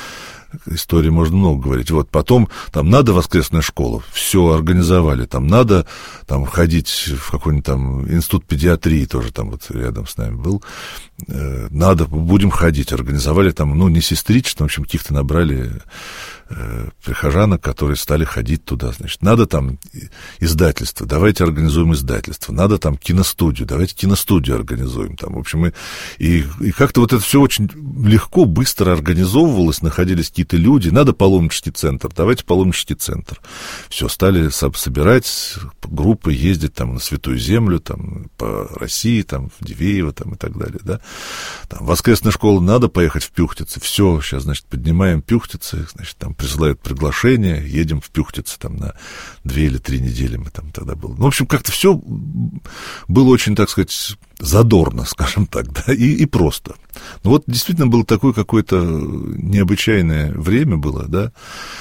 Speaker 4: истории можно много говорить. Вот потом там надо воскресная школа, все организовали, там надо там ходить в какой-нибудь там институт педиатрии, тоже там вот рядом с нами был, э, надо, будем ходить, организовали там, ну, не сестричество, в общем, каких-то набрали э, прихожанок, которые стали ходить туда, значит, надо там издательство, давайте организуем издательство, надо там киностудию, давайте киностудию организуем, там, в общем, и, и, и как-то вот это все очень легко, быстро организовывалось, находились какие-то люди, надо паломнический центр, давайте паломнический центр. Все, стали собирать группы, ездить там на Святую Землю, там, по России, там, в Дивеево, там, и так далее, да. Там, воскресная школа, надо поехать в Пюхтицы, все, сейчас, значит, поднимаем Пюхтицы, значит, там, присылают приглашение, едем в Пюхтицы, там, на две или три недели мы там тогда были. Ну, в общем, как-то все было очень, так сказать, задорно, скажем так, да, и, и просто. Ну, вот действительно было такое какое-то необычайное время было, да,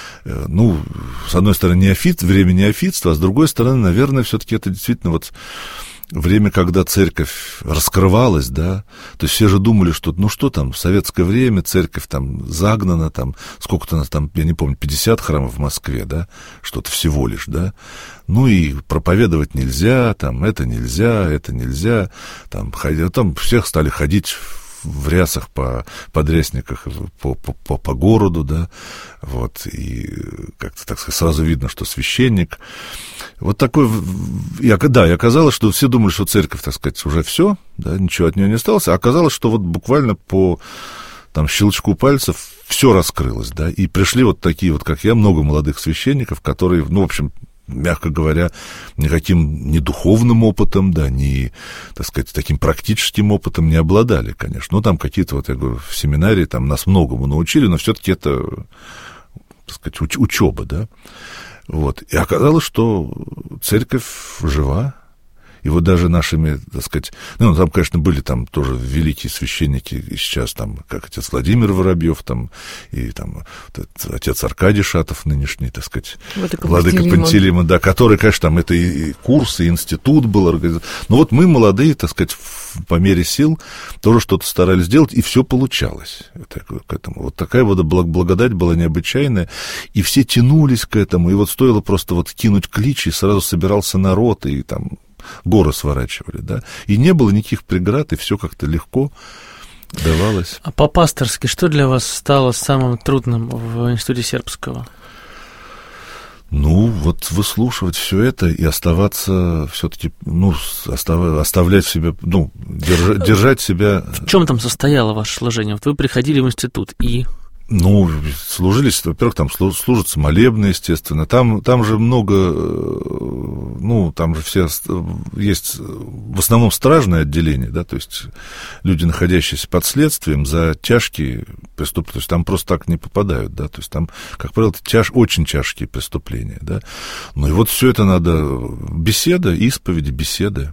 Speaker 4: ну, с одной стороны, неофит, время неофитства, а с другой стороны, наверное, все-таки это действительно вот время, когда церковь раскрывалась, да, то есть все же думали, что, ну, что там, в советское время церковь там загнана, там, сколько-то нас там, я не помню, пятьдесят храмов в Москве, да, что-то всего лишь, да, ну, и проповедовать нельзя, там, это нельзя, это нельзя, там, ходить, там всех стали ходить в рясах по подрясниках по, по, по, по городу, да, вот, и как-то, так сказать, сразу видно, что священник. Вот такой, и, да, и оказалось, что все думали, что церковь, так сказать, уже все, да, ничего от нее не осталось, а оказалось, что вот буквально по там щелчку пальцев все раскрылось, да, и пришли вот такие вот, как я, много молодых священников, которые, ну, в общем, мягко говоря, никаким ни духовным опытом, да, ни, так сказать, таким практическим опытом не обладали, конечно. Ну, там какие-то, вот я говорю, в семинарии там нас многому научили, но все-таки это, так сказать, уч- учеба, да. Вот. И оказалось, что церковь жива. И вот даже нашими, так сказать, ну, там, конечно, были там тоже великие священники, и сейчас там, как отец Владимир Воробьев, там, и там вот отец Аркадий Шатов, нынешний, так сказать, владыка, владыка Пантелеймон, да, который, конечно, там это и, и курс, и институт был организован. Но вот мы, молодые, так сказать, по мере сил тоже что-то старались делать, и все получалось это, к этому. Вот такая вот благодать была необычайная, и все тянулись к этому, и вот стоило просто вот кинуть клич, и сразу собирался народ, и там горы сворачивали, да, и не было никаких преград, и все как-то легко давалось.
Speaker 2: А по-пасторски что для вас стало самым трудным в Институте Сербского?
Speaker 4: Ну, вот выслушивать все это и оставаться все-таки, ну, остав, оставлять себя, ну, держа, держать себя...
Speaker 2: В чем там состояло ваше служение? Вот вы приходили в институт и...
Speaker 4: Ну, служились, во-первых, там служатся молебны, естественно. Там, там же много, ну, там же все есть в основном стражное отделение, да, то есть люди, находящиеся под следствием за тяжкие преступления, то есть там просто так не попадают, да, то есть там, как правило, тяж, очень тяжкие преступления, да. Ну и вот все это надо, беседа, исповеди, беседы.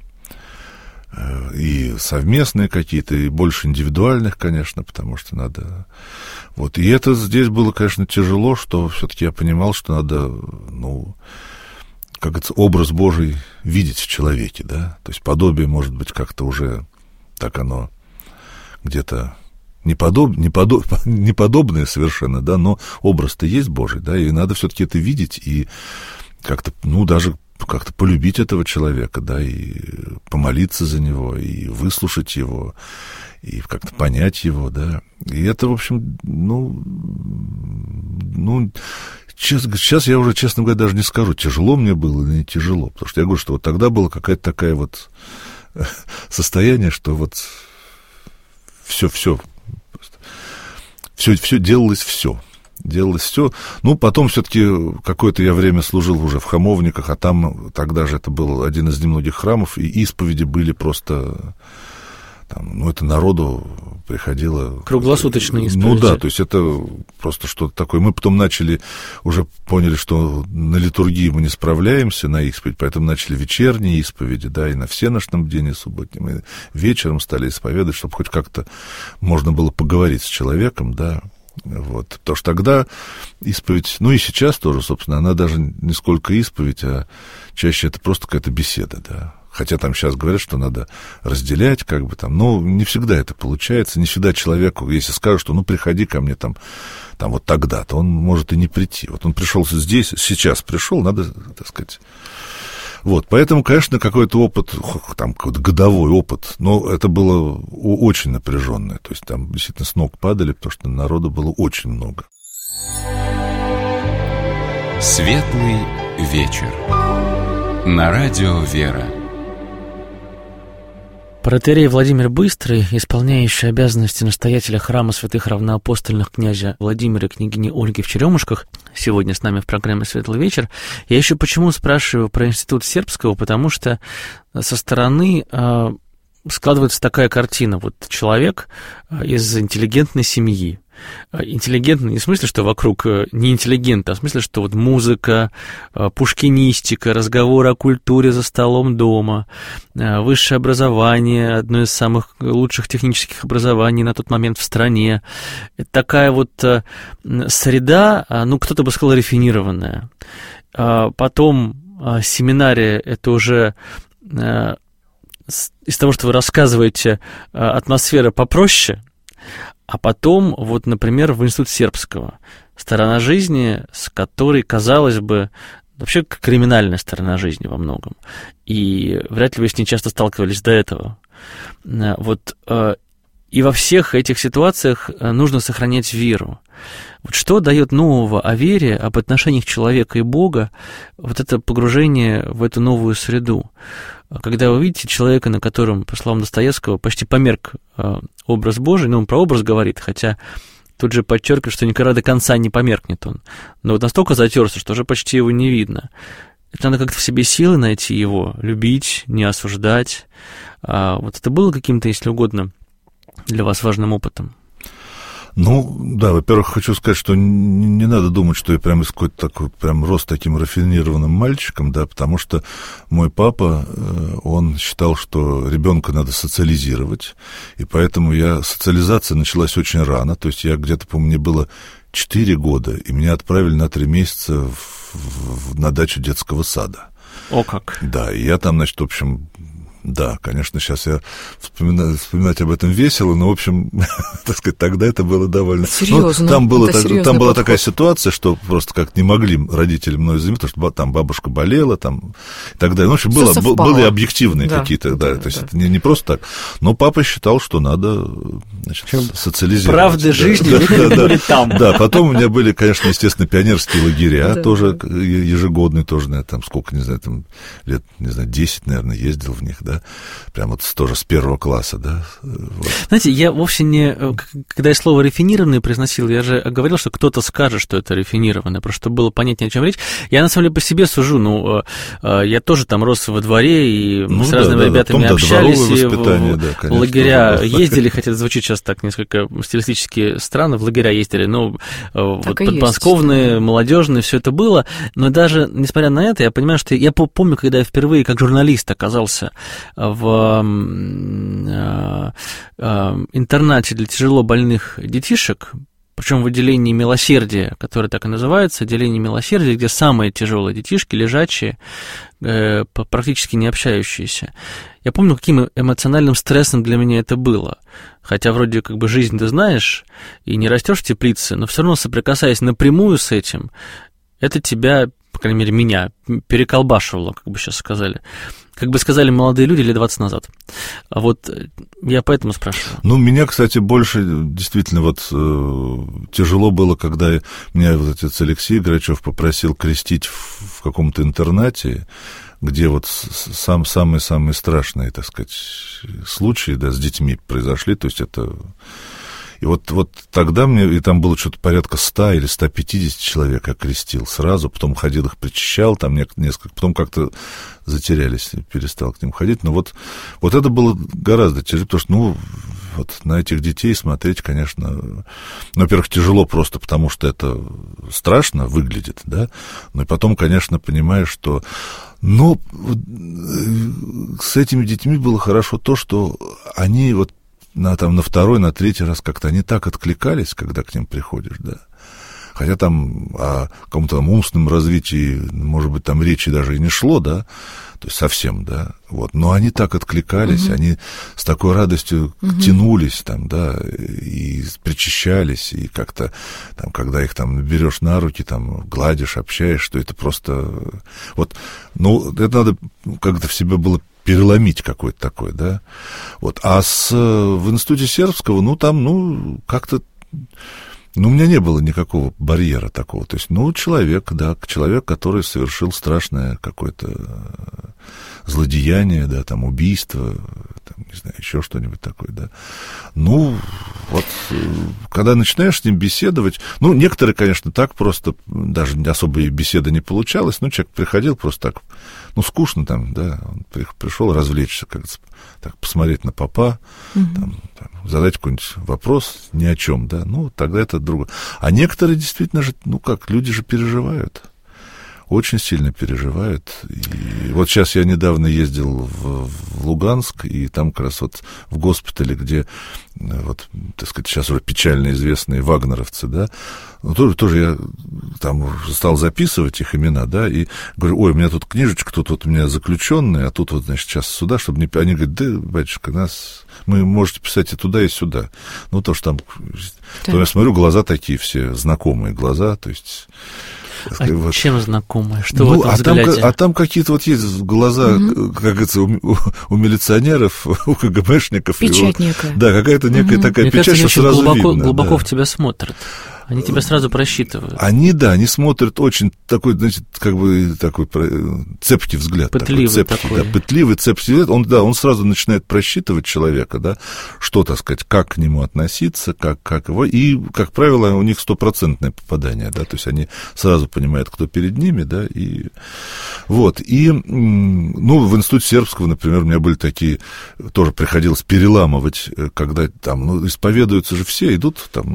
Speaker 4: И совместные какие-то, и больше индивидуальных, конечно, потому что надо... Вот, и это здесь было, конечно, тяжело, что все-таки я понимал, что надо, ну, как говорится, образ Божий видеть в человеке, да, то есть подобие, может быть, как-то уже так оно где-то неподоб... неподоб... неподобное совершенно, да, но образ-то есть Божий, да, и надо все-таки это видеть и как-то, ну, даже как-то полюбить этого человека, да, и помолиться за него, и выслушать его, и как-то понять его, да. И это, в общем, ну, ну, сейчас, сейчас я уже, честно говоря, даже не скажу, тяжело мне было или не тяжело, потому что я говорю, что вот тогда было какая-то такая вот состояние, что вот все, все, все, все делалось все. Делалось все. Ну, потом все-таки какое-то я время служил уже в Хамовниках, а там тогда же это был один из немногих храмов, и исповеди были просто... Там, ну, это народу приходило...
Speaker 2: Круглосуточные исповеди.
Speaker 4: Ну да, то есть это просто что-то такое. Мы потом начали, уже поняли, что на литургии мы не справляемся на исповедь, поэтому начали вечерние исповеди, да, и на всенощном бдении субботнем, и вечером стали исповедовать, чтобы хоть как-то можно было поговорить с человеком, да. Вот, потому что тогда исповедь, ну и сейчас тоже, собственно, она даже не сколько исповедь, а чаще это просто какая-то беседа, да. Хотя там сейчас говорят, что надо разделять, как бы там, но не всегда это получается, не всегда человеку, если скажут, что ну приходи ко мне там, там вот тогда, то он может и не прийти. Вот он пришел здесь, сейчас пришел, надо, так сказать... Вот, поэтому, конечно, какой-то опыт, там, какой-то годовой опыт, но это было очень напряженное, то есть там действительно с ног падали, потому что народу было очень много.
Speaker 1: Светлый вечер. На радио «Вера».
Speaker 2: Протоиерей Владимир Быстрый, исполняющий обязанности настоятеля храма святых равноапостольных князя Владимира и княгини Ольги в Черемушках, сегодня с нами в программе «Светлый вечер». Я еще почему спрашиваю про Институт Сербского, потому что со стороны э, складывается такая картина. Вот человек из интеллигентной семьи, интеллигентный не в смысле, что вокруг не интеллигент, а в смысле, что вот музыка, пушкинистика, разговоры о культуре за столом дома, высшее образование, одно из самых лучших технических образований на тот момент в стране. Это такая вот среда, ну, кто-то бы сказал, рафинированная. Потом семинария — это уже... из того, что вы рассказываете, атмосфера попроще. А потом, вот, например, в Институт Сербского. Сторона жизни, с которой, казалось бы, вообще криминальная сторона жизни во многом. И вряд ли вы с ней часто сталкивались до этого. Вот, и во всех этих ситуациях нужно сохранять веру. Вот что дает нового о вере, об отношениях человека и Бога, вот это погружение в эту новую среду? Когда вы видите человека, на котором, по словам Достоевского, почти померк э, образ Божий, ну, он про образ говорит, хотя тут же подчеркивает, что никогда до конца не померкнет он, но вот настолько затерся, что уже почти его не видно. Это надо как-то в себе силы найти его, любить, не осуждать. А вот это было каким-то, если угодно, для вас важным опытом?
Speaker 4: Ну, да, во-первых, хочу сказать, что не, не надо думать, что я прям из какой-то такой, прям рос таким рафинированным мальчиком, да, потому что мой папа, он считал, что ребенка надо социализировать, и поэтому я, социализация началась очень рано, то есть я где-то, по-моему, мне было четыре года, и меня отправили на три месяца в, в, на дачу детского сада.
Speaker 2: О как!
Speaker 4: Да, и я там, значит, в общем... Да, конечно, сейчас я вспоминаю, вспоминать об этом весело, но, в общем, так сказать, тогда это было довольно...
Speaker 3: Серьезно?
Speaker 4: Ну, там было, так, там была
Speaker 3: подход.
Speaker 4: такая ситуация, что просто как не могли родители мной заниматься, потому что там бабушка болела, там, и так далее. Ну, в общем, было, были объективные да, какие-то, да, да, то есть да. это не, не просто так. Но папа считал, что надо, значит, социализировать.
Speaker 2: Правды
Speaker 4: да,
Speaker 2: жизни
Speaker 4: да,
Speaker 2: да,
Speaker 4: да,
Speaker 2: были
Speaker 4: да,
Speaker 2: там.
Speaker 4: Да, потом у меня были, конечно, естественно, пионерские лагеря, да, тоже да. ежегодные, тоже, наверное, там сколько, не знаю, там лет, не знаю, десять, наверное, ездил в них, да. Прямо вот тоже с первого класса, да. Вот.
Speaker 2: Знаете, я вовсе не... Когда я слово «рафинированный» произносил, я же говорил, что кто-то скажет, что это рафинированное, просто чтобы было понятнее, о чем речь. Я, на самом деле, по себе сужу, ну, я тоже там рос во дворе, и ну, с да, разными да, ребятами да, общались, и в, да, конечно, в лагеря ездили, хотя это звучит сейчас так несколько стилистически странно, в лагеря ездили, ну, вот подмосковные, есть. молодежные, все это было, но даже, несмотря на это, я понимаю, что я помню, когда я впервые как журналист оказался в интернате для тяжело больных детишек, причем в отделении милосердия, которое так и называется, отделение милосердия, где самые тяжелые детишки, лежачие, практически не общающиеся. Я помню, каким эмоциональным стрессом для меня это было. Хотя вроде как бы жизнь ты знаешь, и не растешь в теплице, но все равно соприкасаясь напрямую с этим, это тебя, по крайней мере, меня переколбашивало, как бы сейчас сказали. Как бы сказали молодые люди лет двадцать назад. А вот я поэтому спрашиваю.
Speaker 4: Ну, меня, кстати, больше действительно вот э, тяжело было, когда меня вот отец Алексей Грачев попросил крестить в, в каком-то интернате, где вот сам, самые-самые страшные, так сказать, случаи, да, с детьми произошли, то есть это... И вот, вот тогда мне, и там было что-то порядка ста или ста пятидесяти человек я крестил сразу, потом ходил их причащал, там несколько, потом как-то затерялись, перестал к ним ходить. Но вот, вот это было гораздо тяжелее, потому что, ну, вот на этих детей смотреть, конечно, ну, во-первых, тяжело просто потому, что это страшно выглядит, да, но и потом, конечно, понимаешь, что, ну, с этими детьми было хорошо то, что они вот на, там, на второй, на третий раз как-то они так откликались, когда к ним приходишь, да. Хотя там о каком-то там умственном развитии, может быть, там речи даже и не шло, да, то есть совсем, да, вот. Но они так откликались, угу. они с такой радостью угу. тянулись там, да, и причащались, и как-то там, когда их там берешь на руки, там, гладишь, общаешь, что это просто... Вот, ну, это надо как-то в себе было переломить какое-то такое, да, вот, а с, в институте сербского, ну, там, ну, как-то, ну, у меня не было никакого барьера такого, то есть, ну, человек, да, человек, который совершил страшное какое-то злодеяние, да, там, убийство, там, не знаю, еще что-нибудь такое, да, ну, вот, когда начинаешь с ним беседовать, ну, некоторые, конечно, так просто, даже особо и беседа не получалась, ну, человек приходил просто так, ну, скучно там, да, он пришел развлечься, как-то так, посмотреть на попа, угу. там, там, задать какой-нибудь вопрос ни о чем, да, ну, тогда это другое. А некоторые действительно же, ну, как, люди же переживают, очень сильно переживают. И вот сейчас я недавно ездил в, в Луганск, и там как раз вот в госпитале, где, вот, так сказать, сейчас уже печально известные вагнеровцы, да, ну, тоже, тоже я там стал записывать их имена, да, и говорю, ой, у меня тут книжечка, тут вот у меня заключенные, а тут вот, значит, сейчас сюда, чтобы не... Они говорят, да, батюшка, нас... Мы можете писать и туда, и сюда. Ну, то, что там... Да. То я смотрю, глаза такие все, знакомые глаза, то есть...
Speaker 2: А вот. Чем знакомые? Что
Speaker 4: ну,
Speaker 2: в этом
Speaker 4: а
Speaker 2: взгляде?
Speaker 4: Там, а там какие-то вот есть глаза, угу. как говорится, у, у, у милиционеров, у КГБшников.
Speaker 3: Печать
Speaker 4: у,
Speaker 3: некая.
Speaker 4: Да, какая-то некая угу. такая
Speaker 2: Мне
Speaker 4: печать,
Speaker 2: кажется,
Speaker 4: что сразу
Speaker 2: глубоко,
Speaker 4: видно.
Speaker 2: глубоко
Speaker 4: да.
Speaker 2: в тебя смотрят. Они тебя сразу просчитывают.
Speaker 4: Они, да, они смотрят очень такой, значит, как бы такой цепкий взгляд.
Speaker 2: Пытливый
Speaker 4: такой, цепкий,
Speaker 2: такой.
Speaker 4: Да, пытливый, цепкий взгляд. Он, да, он сразу начинает просчитывать человека, да, что, так сказать, как к нему относиться, как, как его. И, как правило, у них стопроцентное попадание, да, то есть они сразу понимают, кто перед ними, да, и вот. И, ну, в институте сербского, например, у меня были такие, тоже приходилось переламывать, когда там, ну, исповедуются же все, идут там, ну,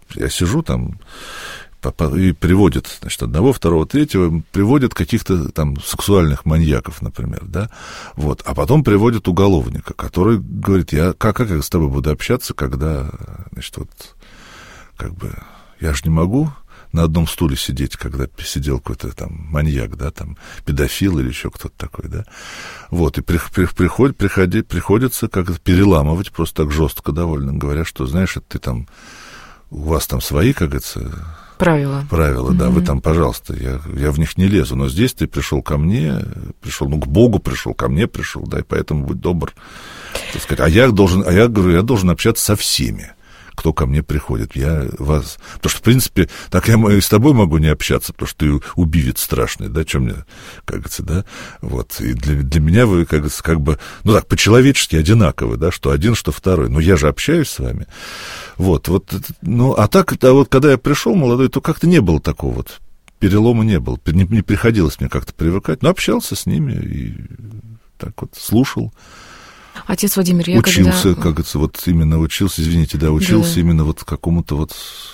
Speaker 4: Я сижу там, и приводят, значит, одного, второго, третьего, приводят каких-то там сексуальных маньяков, например, да, вот, а потом приводят уголовника, который говорит, я как, как я с тобой буду общаться, когда, значит, вот, как бы, я же не могу на одном стуле сидеть, когда сидел какой-то там маньяк, да, там, педофил или еще кто-то такой, да, вот, и при, при, приход, приходи, приходится как-то переламывать просто так жестко довольно, говоря, что, знаешь, это ты там, у вас там свои, как говорится,
Speaker 3: Правила.
Speaker 4: Правила, да, mm-hmm. вы там, пожалуйста, я, я в них не лезу, но здесь ты пришел ко мне, пришел, ну, к Богу пришел, ко мне пришел, да, и поэтому будь добр, так сказать. А я должен, а я говорю, я должен общаться со всеми, кто ко мне приходит. Я вас... Потому что, в принципе, так я и с тобой могу не общаться, потому что ты убивец страшный, да, что мне, как говорится, да, вот. И для, для меня вы, как говорится, как бы, ну так, по-человечески одинаковы, да, что один, что второй. Но я же общаюсь с вами. Вот, вот, ну, а так, а вот когда я пришел молодой, то как-то не было такого вот, перелома не было, не, не приходилось мне как-то привыкать, но общался с ними и так вот слушал.
Speaker 3: Отец Владимир, я
Speaker 4: учился,
Speaker 3: когда...
Speaker 4: как говорится, вот именно учился, извините, да, учился да. именно вот какому-то вот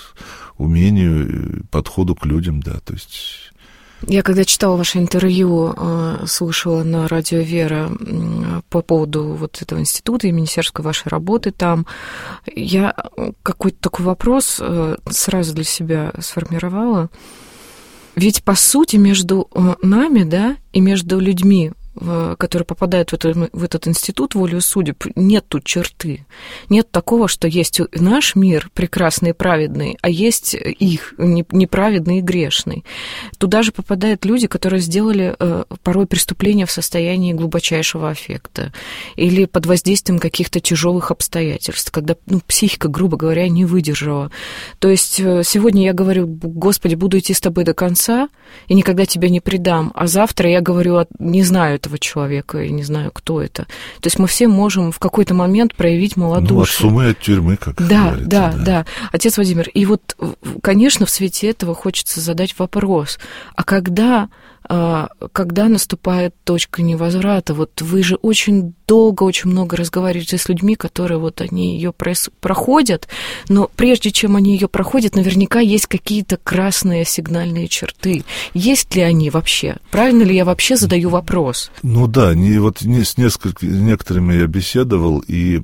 Speaker 4: умению, подходу к людям, да, то есть...
Speaker 3: Я когда читала ваше интервью, слушала на радио «Вера» по поводу вот этого института имени Сербского, вашей работы там, я какой-то такой вопрос сразу для себя сформировала. Ведь, по сути, между нами, да, и между людьми, которые попадают в этот, в этот институт волею судеб, нет тут черты. Нет такого, что есть наш мир прекрасный и праведный, а есть их неправедный и грешный. Туда же попадают люди, которые сделали порой преступления в состоянии глубочайшего аффекта или под воздействием каких-то тяжелых обстоятельств, когда, ну, психика, грубо говоря, не выдержала. То есть сегодня я говорю, Господи, буду идти с тобой до конца и никогда тебя не предам, а завтра я говорю, не знаю этого человека, и не знаю, кто это. То есть мы все можем в какой-то момент проявить малодушие.
Speaker 4: Ну, от сумы, от тюрьмы, как
Speaker 3: да,
Speaker 4: говорится.
Speaker 3: Да,
Speaker 4: да,
Speaker 3: да. Отец Владимир, и вот, конечно, в свете этого хочется задать вопрос, а когда... когда наступает точка невозврата? Вот вы же очень долго, очень много разговариваете с людьми, которые вот они ее проходят, но прежде чем они ее проходят, наверняка есть какие-то красные сигнальные черты. Есть ли они вообще? Правильно ли я вообще задаю вопрос?
Speaker 4: Ну да, не, вот не, с несколько, некоторыми я беседовал, и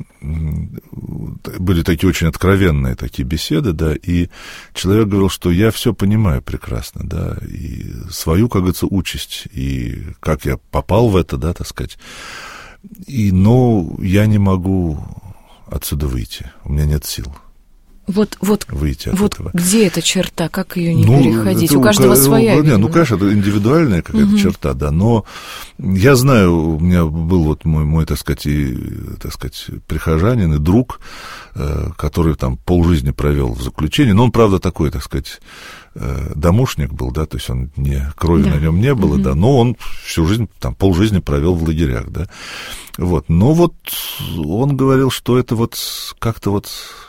Speaker 4: были такие очень откровенные такие беседы, да, и человек говорил, что я все понимаю прекрасно, да, и свою, как говорится, участь, и как я попал в это, да, так сказать, и, но я не могу отсюда выйти, у меня нет сил.
Speaker 3: Вот, вот,
Speaker 4: выйти от
Speaker 3: вот
Speaker 4: этого.
Speaker 3: Где эта черта, как ее не
Speaker 4: ну,
Speaker 3: переходить?
Speaker 4: Это,
Speaker 3: у каждого ну, своя.
Speaker 4: Ну, ну, конечно, это индивидуальная какая-то угу. черта, да, но я знаю, у меня был вот мой, мой так сказать, и, так сказать, прихожанин и друг, который там полжизни провел в заключении, но он, правда, такой, так сказать, домушник был, да, то есть он не, крови да. на нем не было, угу. да, но он всю жизнь, там, полжизни провел в лагерях, да, вот, но вот он говорил, что это вот как-то вот...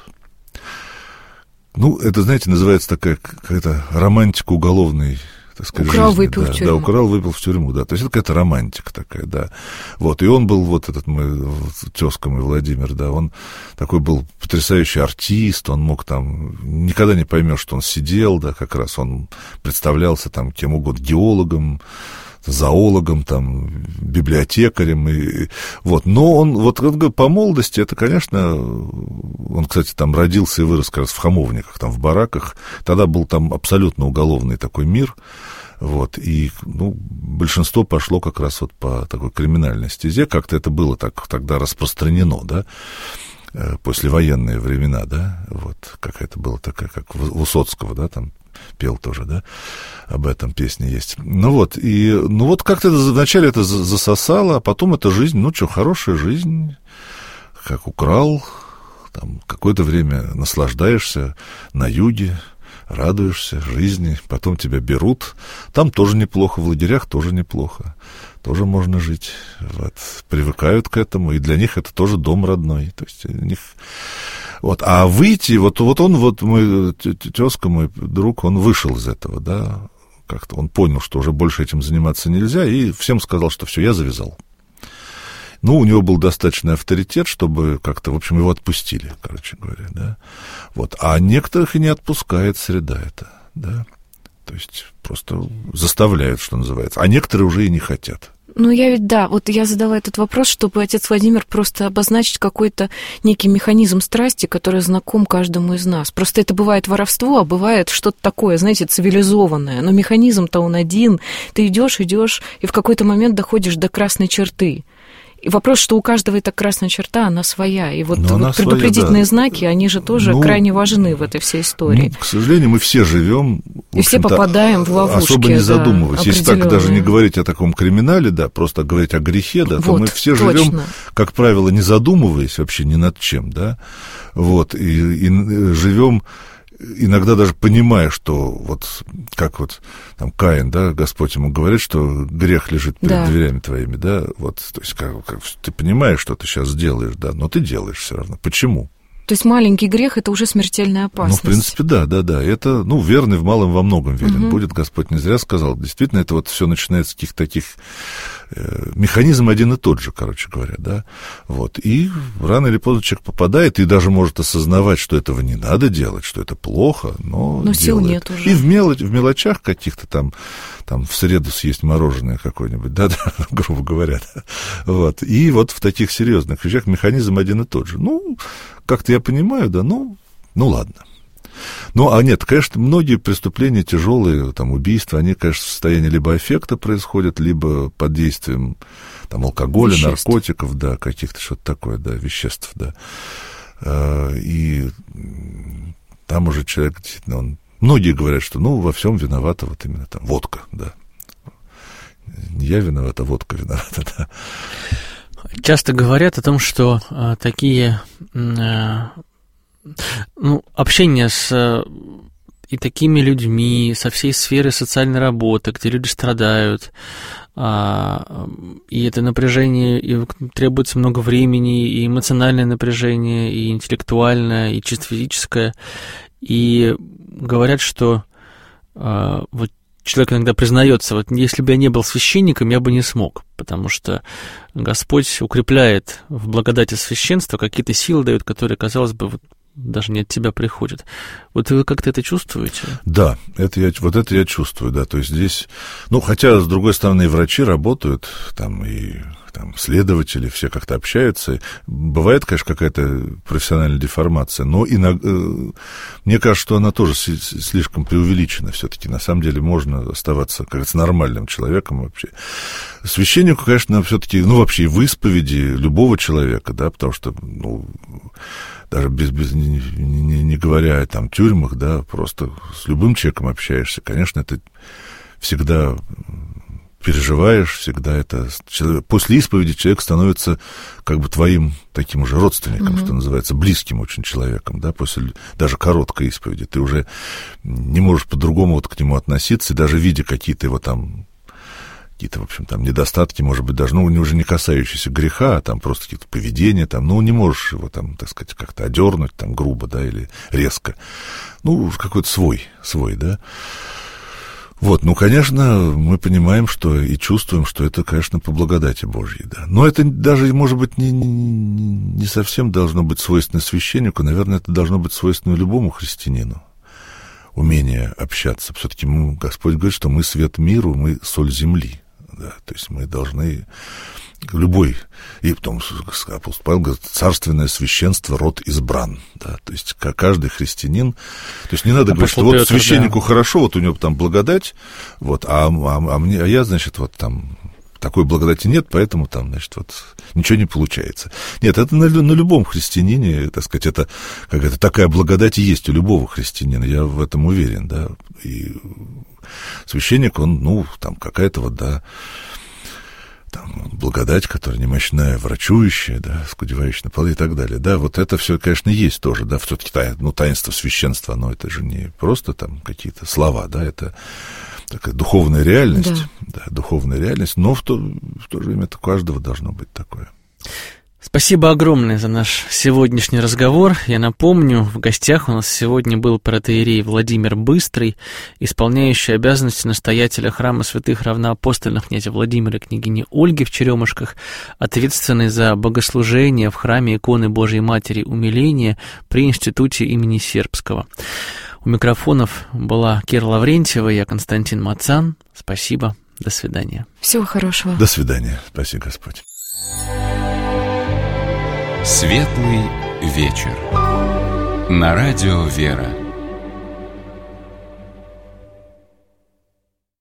Speaker 4: Ну, это, знаете, называется такая какая-то романтика уголовной, так сказать,
Speaker 3: украл,
Speaker 4: жизни.
Speaker 3: выпил
Speaker 4: да,
Speaker 3: в тюрьму.
Speaker 4: Да, украл, выпил в тюрьму, да. То есть это какая-то романтика такая, да. Вот, и он был, вот этот мой тезка мой Владимир, да, он такой был потрясающий артист, он мог там, никогда не поймешь, что он сидел, да, как раз он представлялся там кем угодно, геологом, зоологом, там, библиотекарем, и, вот, но он, вот, по молодости, это, конечно, он, кстати, там родился и вырос как раз в Хамовниках, там, в бараках, тогда был там абсолютно уголовный такой мир, вот, и, ну, большинство пошло как раз вот по такой криминальной стезе, как-то это было так тогда распространено, да, послевоенные времена, да, вот, какая-то была такая, как Высоцкого, да, там, пел тоже, да, об этом песня есть. Ну вот, и, ну вот как-то это, вначале это засосало, а потом эта жизнь, ну что, хорошая жизнь, как украл, там, какое-то время наслаждаешься на юге, радуешься жизни, потом тебя берут, там тоже неплохо, в лагерях тоже неплохо, тоже можно жить, вот, привыкают к этому, и для них это тоже дом родной, то есть у них... Вот, а выйти, вот, вот он, вот мой тезка, мой друг, он вышел из этого, да, как-то он понял, что уже больше этим заниматься нельзя, и всем сказал, что все, я завязал. ну, у него был достаточный авторитет, чтобы как-то, в общем, его отпустили, короче говоря, да. Вот. А некоторых и не отпускает среда эта, да. То есть просто заставляют, что называется. А некоторые уже и не хотят.
Speaker 3: Ну, я ведь, да, вот я задала этот вопрос, чтобы отец Владимир просто обозначить какой-то некий механизм страсти, который знаком каждому из нас. Просто это бывает воровство, а бывает что-то такое, знаете, цивилизованное. Но механизм-то он один. Ты идешь, идешь, и в какой-то момент доходишь до красной черты. И вопрос, что у каждого эта красная черта, она своя. И вот, вот предупредительные своя, да. знаки, они же тоже ну, крайне важны в этой всей истории.
Speaker 4: Ну, к сожалению, мы все живем,
Speaker 3: и все попадаем в ловушки.
Speaker 4: Особо не задумываясь.
Speaker 3: Да,
Speaker 4: если так даже не говорить о таком криминале, да, просто говорить о грехе, да,
Speaker 3: вот,
Speaker 4: то мы все
Speaker 3: точно.
Speaker 4: живем, как правило, не задумываясь вообще ни над чем, да, вот, и, и живем иногда даже понимая, что вот как вот там Каин, да, Господь ему говорит, что грех лежит перед да. дверями твоими, да, вот, то есть как, как, ты понимаешь, что ты сейчас делаешь, да, но ты делаешь все равно. Почему?
Speaker 3: То есть маленький грех – это уже смертельная опасность.
Speaker 4: Ну, в принципе, да, да, да. Это, ну, верный в малом во многом верен. Угу. Будет, Господь не зря сказал. Действительно, это вот все начинается с каких-то таких... Э, механизм один и тот же, короче говоря, да. Вот. И рано или поздно человек попадает, и даже может осознавать, что этого не надо делать, что это плохо, но
Speaker 3: Но
Speaker 4: делает.
Speaker 3: Сил нет уже.
Speaker 4: И в, мелочь, в мелочах каких-то там, там в среду съесть мороженое какое-нибудь, да, да, грубо говоря. Да. Вот. И вот в таких серьезных вещах механизм один и тот же. Ну, как-то я понимаю, да, ну, ну ладно. Ну, а нет, конечно, многие преступления тяжелые, там, убийства, они, конечно, в состоянии либо аффекта происходят, либо под действием там, алкоголя, веществ. наркотиков, да, каких-то что-то такое, да, веществ, да. И там уже человек, действительно, он... Многие говорят, что, ну, во всем виновата вот именно там водка, да. Не я виноват, а водка виновата, да.
Speaker 2: Часто говорят о том, что а, такие а, ну, общение с а, и такими людьми, со всей сферы социальной работы, где люди страдают, а, и это напряжение, и требуется много времени, и эмоциональное напряжение, и интеллектуальное, и чисто физическое. И говорят, что а, вот человек иногда признается, вот если бы я не был священником, я бы не смог, потому что Господь укрепляет в благодати священства, какие-то силы дает, которые, казалось бы, вот, даже не от тебя приходят. Вот вы как-то это чувствуете?
Speaker 4: Да, это я, вот это я чувствую, да, то есть здесь, ну, хотя, с другой стороны, и врачи работают, там, и там, следователи, все как-то общаются, бывает, конечно, какая-то профессиональная деформация, но иногда, мне кажется, что она тоже слишком преувеличена все-таки, на самом деле можно оставаться, как говорится, нормальным человеком вообще. Священнику, конечно, все-таки, ну, вообще, в исповеди любого человека, да, потому что, ну, даже без, без не, не, не говоря о там, тюрьмах, да, просто с любым человеком общаешься, конечно, это всегда переживаешь, всегда это... После исповеди человек становится как бы твоим таким уже родственником, mm-hmm. что называется, близким очень человеком, да, после даже короткой исповеди. Ты уже не можешь по-другому вот к нему относиться, и даже видя какие-то его там какие-то, в общем, там, недостатки, может быть, даже, ну, уже не касающиеся греха, а там просто какие-то поведения, там, ну, не можешь его, там, так сказать, как-то одернуть, там, грубо, да, или резко. Ну, какой-то свой, свой, да. Вот, ну, конечно, мы понимаем, что и чувствуем, что это, конечно, по благодати Божьей, да. Но это даже, может быть, не, не, не совсем должно быть свойственно священнику, наверное, это должно быть свойственно любому христианину. Умение общаться. Все-таки Господь говорит, что мы свет миру, мы соль земли. Да, то есть мы должны, любой, и потом апостол Павел говорит, царственное священство, род избран, да, то есть каждый христианин, то есть не надо а говорить, что вот Петр, священнику да. хорошо, вот у него там благодать, вот, а, а, а, мне, а я, значит, вот там такой благодати нет, поэтому там, значит, вот ничего не получается. Нет, это на, на любом христианине, так сказать, это какая-то такая благодать есть у любого христианина, я в этом уверен, да, и священник, он, ну, там какая-то вот, да, там, благодать, которая немощная, врачующая, да, скудевающая на полы и так далее, да, вот это все, конечно, есть тоже, да, все-таки, ну, таинство священства, оно, это же не просто там какие-то слова, да, это такая духовная реальность, да, да духовная реальность, но в то, в то же время это у каждого должно быть такое.
Speaker 2: Спасибо огромное за наш сегодняшний разговор. Я напомню, в гостях у нас сегодня был протоиерей Владимир Быстрый, исполняющий обязанности настоятеля храма святых равноапостольных князя Владимира и княгини Ольги в Черемушках, ответственный за богослужение в храме иконы Божией Матери Умиления при институте имени Сербского. У микрофонов была Кира Лаврентьева, я Константин Мацан. Спасибо, до свидания.
Speaker 3: Всего хорошего.
Speaker 4: До свидания. Спаси Господь.
Speaker 1: Светлый вечер. На радио «Вера».